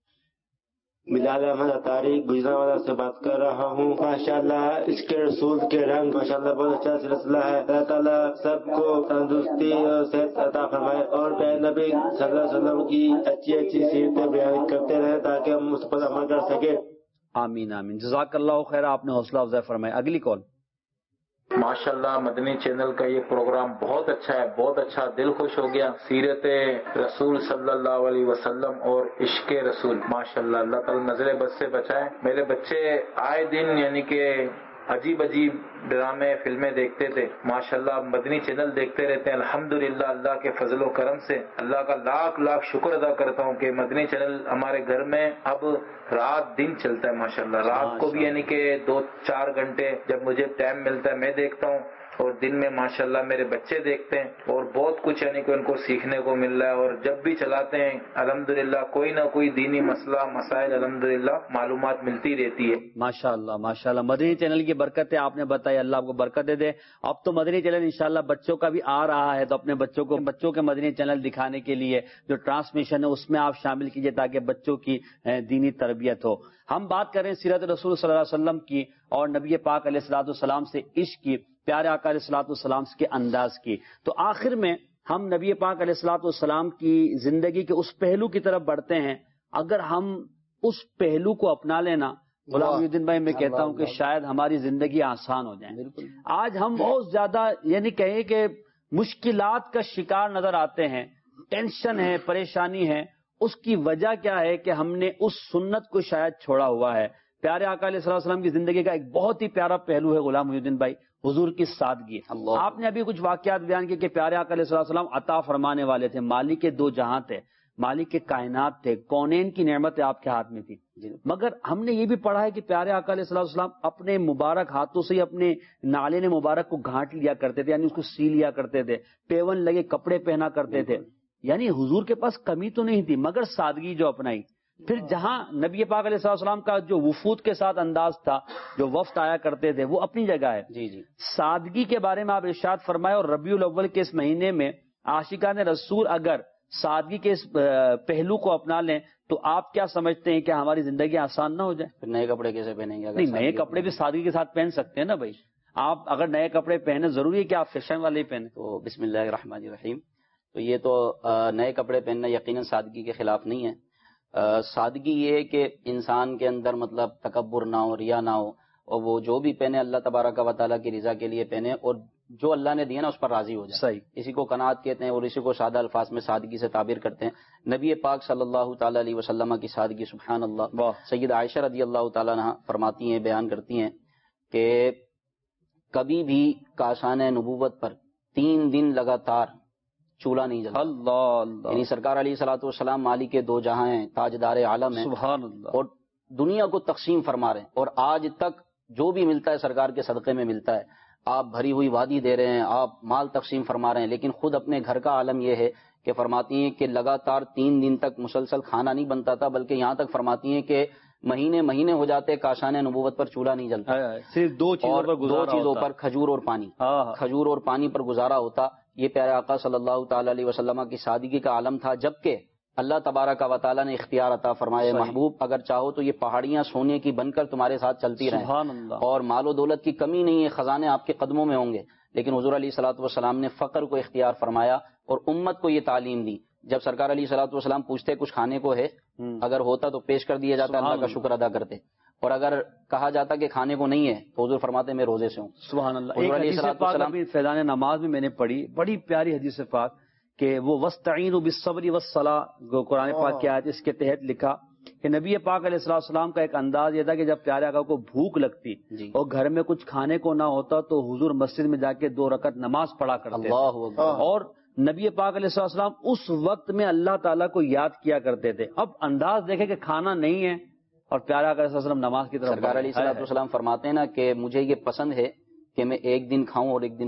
بلال احمد اطاری گجرانوالہ سے بات کر رہا ہوں. ماشاءاللہ اس کے رسول کے رنگ ماشاءاللہ بہت اچھا سلسلہ ہے. اللہ تعالیٰ سب کو تندرستی اور صحت عطا فرمائے اور پیارے نبی صلی اللہ علیہ وسلم کی اچھی اچھی سیرتیں بیان کرتے رہے تاکہ ہم اس پر عمل کر سکیں. آمین آمین, جزاک اللہ خیر, آپ نے حوصلہ افزائی فرمائے. اگلی کال. ماشاءاللہ مدنی چینل کا یہ پروگرام بہت اچھا ہے, بہت اچھا, دل خوش ہو گیا. سیرت رسول صلی اللہ علیہ وسلم اور عشق رسول, ماشاءاللہ اللہ تعالی نظر بد سے بچائے. میرے بچے آئے دن یعنی کہ عجیب عجیب ڈرامے فلمیں دیکھتے تھے, ماشاءاللہ مدنی چینل دیکھتے رہتے ہیں. الحمدللہ اللہ کے فضل و کرم سے اللہ کا لاکھ لاکھ شکر ادا کرتا ہوں کہ مدنی چینل ہمارے گھر میں اب رات دن چلتا ہے. ماشاءاللہ رات کو بھی یعنی کہ دو چار گھنٹے جب مجھے ٹائم ملتا ہے میں دیکھتا ہوں, اور دن میں ماشاءاللہ میرے بچے دیکھتے ہیں, اور بہت کچھ یعنی کہ ان کو سیکھنے کو مل رہا ہے. اور جب بھی چلاتے ہیں الحمدللہ کوئی نہ کوئی دینی مسئلہ مسائل الحمدللہ معلومات ملتی رہتی ہے. ماشاءاللہ ماشاءاللہ, مدنی چینل کی برکت ہے, آپ نے بتائی, اللہ آپ کو برکت دے دے. اب تو مدنی چینل انشاءاللہ بچوں کا بھی آ رہا ہے, تو اپنے بچوں کو بچوں کے مدنی چینل دکھانے کے لیے جو ٹرانسمیشن ہے اس میں آپ شامل کیجئے تاکہ بچوں کی دینی تربیت ہو. ہم بات کریں سیرت رسول صلی اللہ علیہ وسلم کی اور نبی پاک علیہ الصلوۃ والسلام سے عشق کی, پیارے آقا علیہ الصلوۃ والسلام کے انداز کی. تو آخر میں ہم نبی پاک علیہ الصلوۃ والسلام کی زندگی کے اس پہلو کی طرف بڑھتے ہیں. اگر ہم اس پہلو کو اپنا لینا, غلام محی الدین بھائی, میں کہتا ہوں کہ شاید ہماری زندگی آسان ہو جائے. آج ہم بہت زیادہ یعنی کہیں کہ مشکلات کا شکار نظر آتے ہیں, ٹینشن ہے, پریشانی ہے. اس کی وجہ کیا ہے کہ ہم نے اس سنت کو شاید چھوڑا ہوا ہے. پیارے آقا علیہ السلام کی زندگی کا ایک بہت ہی پیارا پہلو ہے غلام محی الدین بھائی, حضور کی سادگی. آپ نے ابھی کچھ واقعات بیان کیے کہ پیارے آقا علیہ السلام عطا فرمانے والے تھے, مالک کے دو جہاں تھے. مالک کے کائنات تھے، کونین کی نعمتیں آپ کے ہاتھ میں تھی، مگر ہم نے یہ بھی پڑھا ہے کہ پیارے آقا علیہ الصلوۃ والسلام اپنے مبارک ہاتھوں سے ہی اپنے نالے مبارک کو گھانٹ لیا کرتے تھے، یعنی اس کو سی لیا کرتے تھے، پیون لگے کپڑے پہنا کرتے تھے، یعنی حضور کے پاس کمی تو نہیں تھی مگر سادگی جو اپنائی۔ پھر جہاں نبی پاک علیہ الصلوۃ والسلام کا جو وفود کے ساتھ انداز تھا، جو وفد آیا کرتے تھے، وہ اپنی جگہ ہے۔ جی جی سادگی کے بارے میں آپ ارشاد فرمائے، اور ربیع الاول کے اس مہینے میں عاشقان رسول اگر سادگی کے اس پہلو کو اپنا لیں تو آپ کیا سمجھتے ہیں کہ ہماری زندگی آسان نہ ہو جائے؟ پھر نئے کپڑے کیسے پہنیں گے؟ نہیں، نئے کپڑے بھی سادگی کے ساتھ پہن سکتے ہیں نا بھائی۔ آپ اگر نئے کپڑے پہنے، ضروری ہے کہ آپ فیشن والے ہی پہنے؟ تو بسم اللہ الرحمن الرحیم، تو یہ تو نئے کپڑے پہننا یقیناً سادگی کے خلاف نہیں ہے۔ سادگی یہ ہے کہ انسان کے اندر مطلب تکبر نہ ہو، ریا نہ ہو، اور وہ جو بھی پہنے اللہ تبارک و تعالیٰ کی رضا کے لیے پہنے، اور جو اللہ نے دیا نا اس پر راضی ہو جائے۔ صحیح۔ اسی کو قناعت کہتے ہیں، اور اسی کو سادہ الفاظ میں سادگی سے تعبیر کرتے ہیں۔ نبی پاک صلی اللہ تعالیٰ علیہ وسلم کی سادگی سبحان اللہ۔ سید عائشہ رضی اللہ تعالیٰ عنہ فرماتی ہیں، بیان کرتی ہیں کہ کبھی بھی کاشان نبوت پر تین دن لگاتار چولہا نہیں جلتا۔ اللہ اللہ، یعنی سرکار علیہ الصلوۃ والسلام مالک کے دو جہاں ہیں، تاجدار عالم ہیں، سبحان اللہ، اور دنیا کو تقسیم فرما رہے ہیں، اور آج تک جو بھی ملتا ہے سرکار کے صدقے میں ملتا ہے۔ آپ بھری ہوئی وادی دے رہے ہیں، آپ مال تقسیم فرما رہے ہیں، لیکن خود اپنے گھر کا عالم یہ ہے کہ فرماتی ہیں کہ لگاتار تین دن تک مسلسل کھانا نہیں بنتا تھا، بلکہ یہاں تک فرماتی ہیں کہ مہینے مہینے ہو جاتے کاشان نبوت پر چولہا نہیں جلتا، صرف دو چیزوں پر دو چیزوں پر کھجور اور پانی، کھجور اور پانی پر گزارا ہوتا۔ یہ پیارے آقا صلی اللہ تعالی علیہ وسلم کی سادگی کا عالم تھا، جبکہ اللہ تبارک و تعالیٰ نے اختیار عطا فرمائے، محبوب اگر چاہو تو یہ پہاڑیاں سونے کی بن کر تمہارے ساتھ چلتی رہیں، اور مال و دولت کی کمی نہیں ہے، خزانے آپ کے قدموں میں ہوں گے، لیکن حضور علیہ الصلوۃ والسلام نے فقر کو اختیار فرمایا اور امت کو یہ تعلیم دی۔ جب سرکار علیہ الصلوۃ والسلام پوچھتے کچھ کھانے کو ہے، اگر ہوتا تو پیش کر دیا جاتا، اللہ کا شکر ادا کرتے، اور اگر کہا جاتا کہ کھانے کو نہیں ہے تو حضور فرماتے میں روزے سے ہوں۔ سبحان اللہ۔ ایک حدیث پاک ابھی فیضان نماز میں میں نے پڑھی، بڑی پیاری حدیث پاک، کہ وہ وَاسْتَعِينُوا بِالصَّبْرِ وَالصَّلَاةِ، جو قرآن پاک کی آیت اس کے تحت لکھا کہ نبی پاک علیہ الصلوۃ والسلام کا ایک انداز یہ تھا کہ جب پیارے آقا کو بھوک لگتی جی اور گھر میں کچھ کھانے کو نہ ہوتا تو حضور مسجد میں جا کے دو رکعت نماز پڑھا کرتے تھے، اللہ اکبر۔ اور نبی پاک علیہ الصلوۃ والسلام اس وقت میں اللہ تعالیٰ کو یاد کیا کرتے تھے۔ اب انداز دیکھیں کہ کھانا نہیں ہے اور پیارے آقا علیہ الصلوۃ والسلام نماز کی طرف، سرکار علیہ الصلوۃ والسلام فرماتے ہیں نا کہ مجھے یہ پسند ہے کہ میں ایک دن کھاؤں اور ایک دن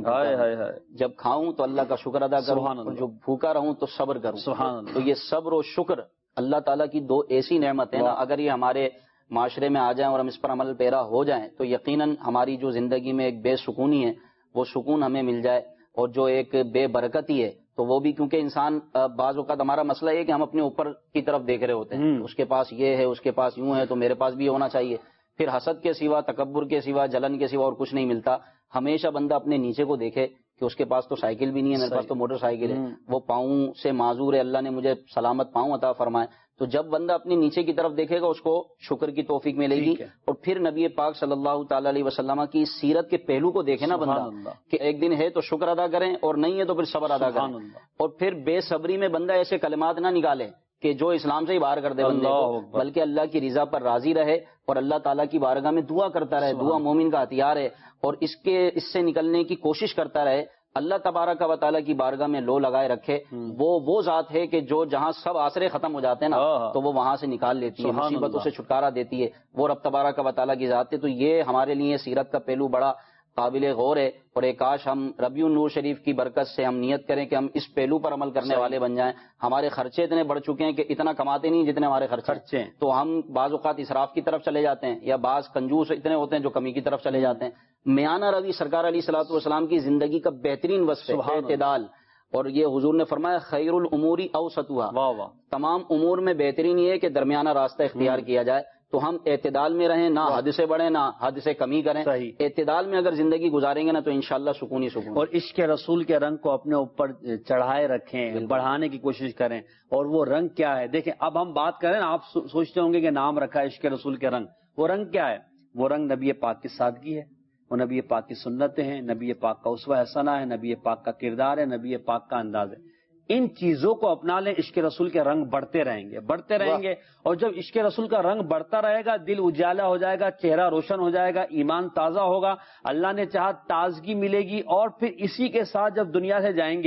جب کھاؤں تو اللہ کا شکر ادا کروں، اور جو بھوکا رہوں تو صبر کروں۔ تو یہ صبر و شکر اللہ تعالیٰ کی دو ایسی نعمت ہیں نا، اگر یہ ہمارے معاشرے میں آ جائیں اور ہم اس پر عمل پیرا ہو جائیں تو یقیناً ہماری جو زندگی میں ایک بے سکونی ہے وہ سکون ہمیں مل جائے، اور جو ایک بے برکتی ہے تو وہ بھی، کیونکہ انسان بعض اوقات ہمارا مسئلہ یہ ہے کہ ہم اپنے اوپر کی طرف دیکھ رہے ہوتے ہیں، اس کے پاس یہ ہے، اس کے پاس یوں ہے تو میرے پاس بھی یہ ہونا چاہیے، پھر حسد کے سوا، تکبر کے سوا، جلن کے سوا اور کچھ نہیں ملتا۔ ہمیشہ بندہ اپنے نیچے کو دیکھے کہ اس کے پاس تو سائیکل بھی نہیں ہے، میرے پاس تو موٹر سائیکل ہے، وہ پاؤں سے معذور ہے، اللہ نے مجھے سلامت پاؤں عطا فرمائے۔ تو جب بندہ اپنے نیچے کی طرف دیکھے گا اس کو شکر کی توفیق ملے گی، اور پھر نبی پاک صلی اللہ تعالی علیہ وسلم کی سیرت کے پہلو کو دیکھے نا بندہ کہ ایک دن ہے تو شکر ادا کریں اور نہیں ہے تو پھر صبر ادا کریں، اور پھر بے صبری میں بندہ ایسے کلمات نہ نکالے کہ جو اسلام سے ہی باہر کر دے بندے کو، بلکہ اللہ کی رضا پر راضی رہے اور اللہ تعالیٰ کی بارگاہ میں دعا کرتا رہے۔ دعا مومن کا ہتھیار ہے، اور اس کے اس سے نکلنے کی کوشش کرتا رہے۔ اللہ تبارک و تعالیٰ کی بارگاہ میں لو لگائے رکھے، وہ وہ ذات ہے کہ جو جہاں سب آسرے ختم ہو جاتے ہیں نا تو وہ وہاں سے نکال لیتی ہے، مصیبتوں سے چھٹکارا دیتی ہے، وہ رب تبارک و تعالیٰ کی ذات ہے۔ تو یہ ہمارے لیے سیرت کا پہلو بڑا قابل غور ہے، اور ایک کاش ہم ربیع النور شریف کی برکت سے ہم نیت کریں کہ ہم اس پہلو پر عمل کرنے والے بن جائیں۔ ہمارے خرچے اتنے بڑھ چکے ہیں کہ اتنا کماتے نہیں جتنے ہمارے خرچے ہیں، تو ہم بعض اوقات اسراف کی طرف چلے جاتے ہیں، یا بعض کنجوس اتنے ہوتے ہیں جو کمی کی طرف چلے جاتے ہیں۔ میانہ روی سرکار علیہ الصلوۃ والسلام کی زندگی کا بہترین وصف ہے اعتدال، اور یہ حضور نے فرمایا خیر الامور اوسطها، تمام امور میں بہترین یہ ہے کہ درمیانہ راستہ اختیار کیا جائے۔ تو ہم اعتدال میں رہیں، نہ حد سے بڑھیں نہ حد سے کمی کریں، اعتدال میں اگر زندگی گزاریں گے نا تو انشاءاللہ سکون ہی سکون۔ اور عشق رسول کے رنگ کو اپنے اوپر چڑھائے رکھیں، بڑھانے کی کوشش کریں، اور وہ رنگ کیا ہے؟ دیکھیں اب ہم بات کریں نا، آپ سوچتے ہوں گے کہ نام رکھا ہے عشق رسول کے رنگ، وہ رنگ کیا ہے؟ وہ رنگ نبی پاک کی سادگی ہے، وہ نبی پاک کی سنتیں ہیں، نبی پاک کا اسوہ حسنہ ہے، نبی پاک کا کردار ہے، نبی پاک کا انداز ہے۔ ان چیزوں کو اپنا لیں، عشق رسول کے رنگ بڑھتے رہیں گے بڑھتے رہیں گے اور جب عشق رسول کا رنگ بڑھتا رہے گا، دل اجالا ہو جائے گا، چہرہ روشن ہو جائے گا، ایمان تازہ ہوگا، اللہ نے چاہا تازگی ملے گی، اور پھر اسی کے ساتھ جب دنیا سے جائیں گے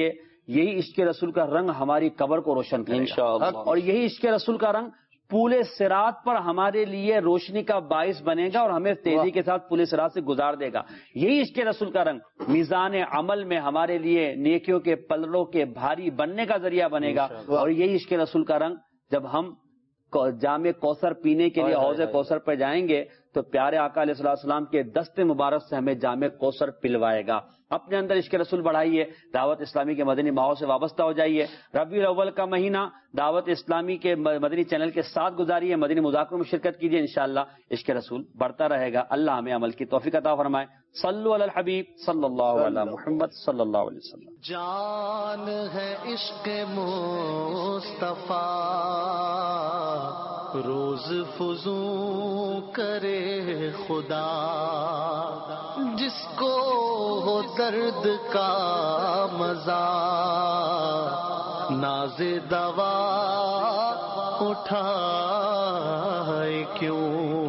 یہی عشق رسول کا رنگ ہماری قبر کو روشن کرے گا انشاءاللہ۔ اور یہی عشق رسول کا رنگ پورے صراط پر ہمارے لیے روشنی کا باعث بنے گا اور ہمیں تیزی کے ساتھ پورے صراط سے گزار دے گا۔ یہی عشق رسول کا رنگ میزان عمل میں ہمارے لیے نیکیوں کے پلڑوں کے بھاری بننے کا ذریعہ بنے گا، اور یہی عشق رسول کا رنگ جب ہم جام کوثر پینے کے لیے حوض کوثر پہ جائیں گے تو پیارے آقا علیہ الصلوۃ والسلام کے دست مبارک سے ہمیں جام کوثر پلوائے گا۔ اپنے اندر عشق رسول بڑھائیے، دعوت اسلامی کے مدنی ماحول سے وابستہ ہو جائیے، ربیع الاول کا مہینہ دعوت اسلامی کے مدنی چینل کے ساتھ گزاریے، مدنی مذاکروں میں شرکت کیجیے، انشاءاللہ عشق رسول بڑھتا رہے گا۔ اللہ ہمیں عمل کی توفیق عطا فرمائے۔ صلو علی الحبیب صلی اللہ علیہ محمد صلی اللہ علیہ وسلم۔ جان ہے عشق مصطفیٰ روز فزوں کرے خدا، جس کو ہو درد کا مزہ ناز دوا اٹھائے کیوں۔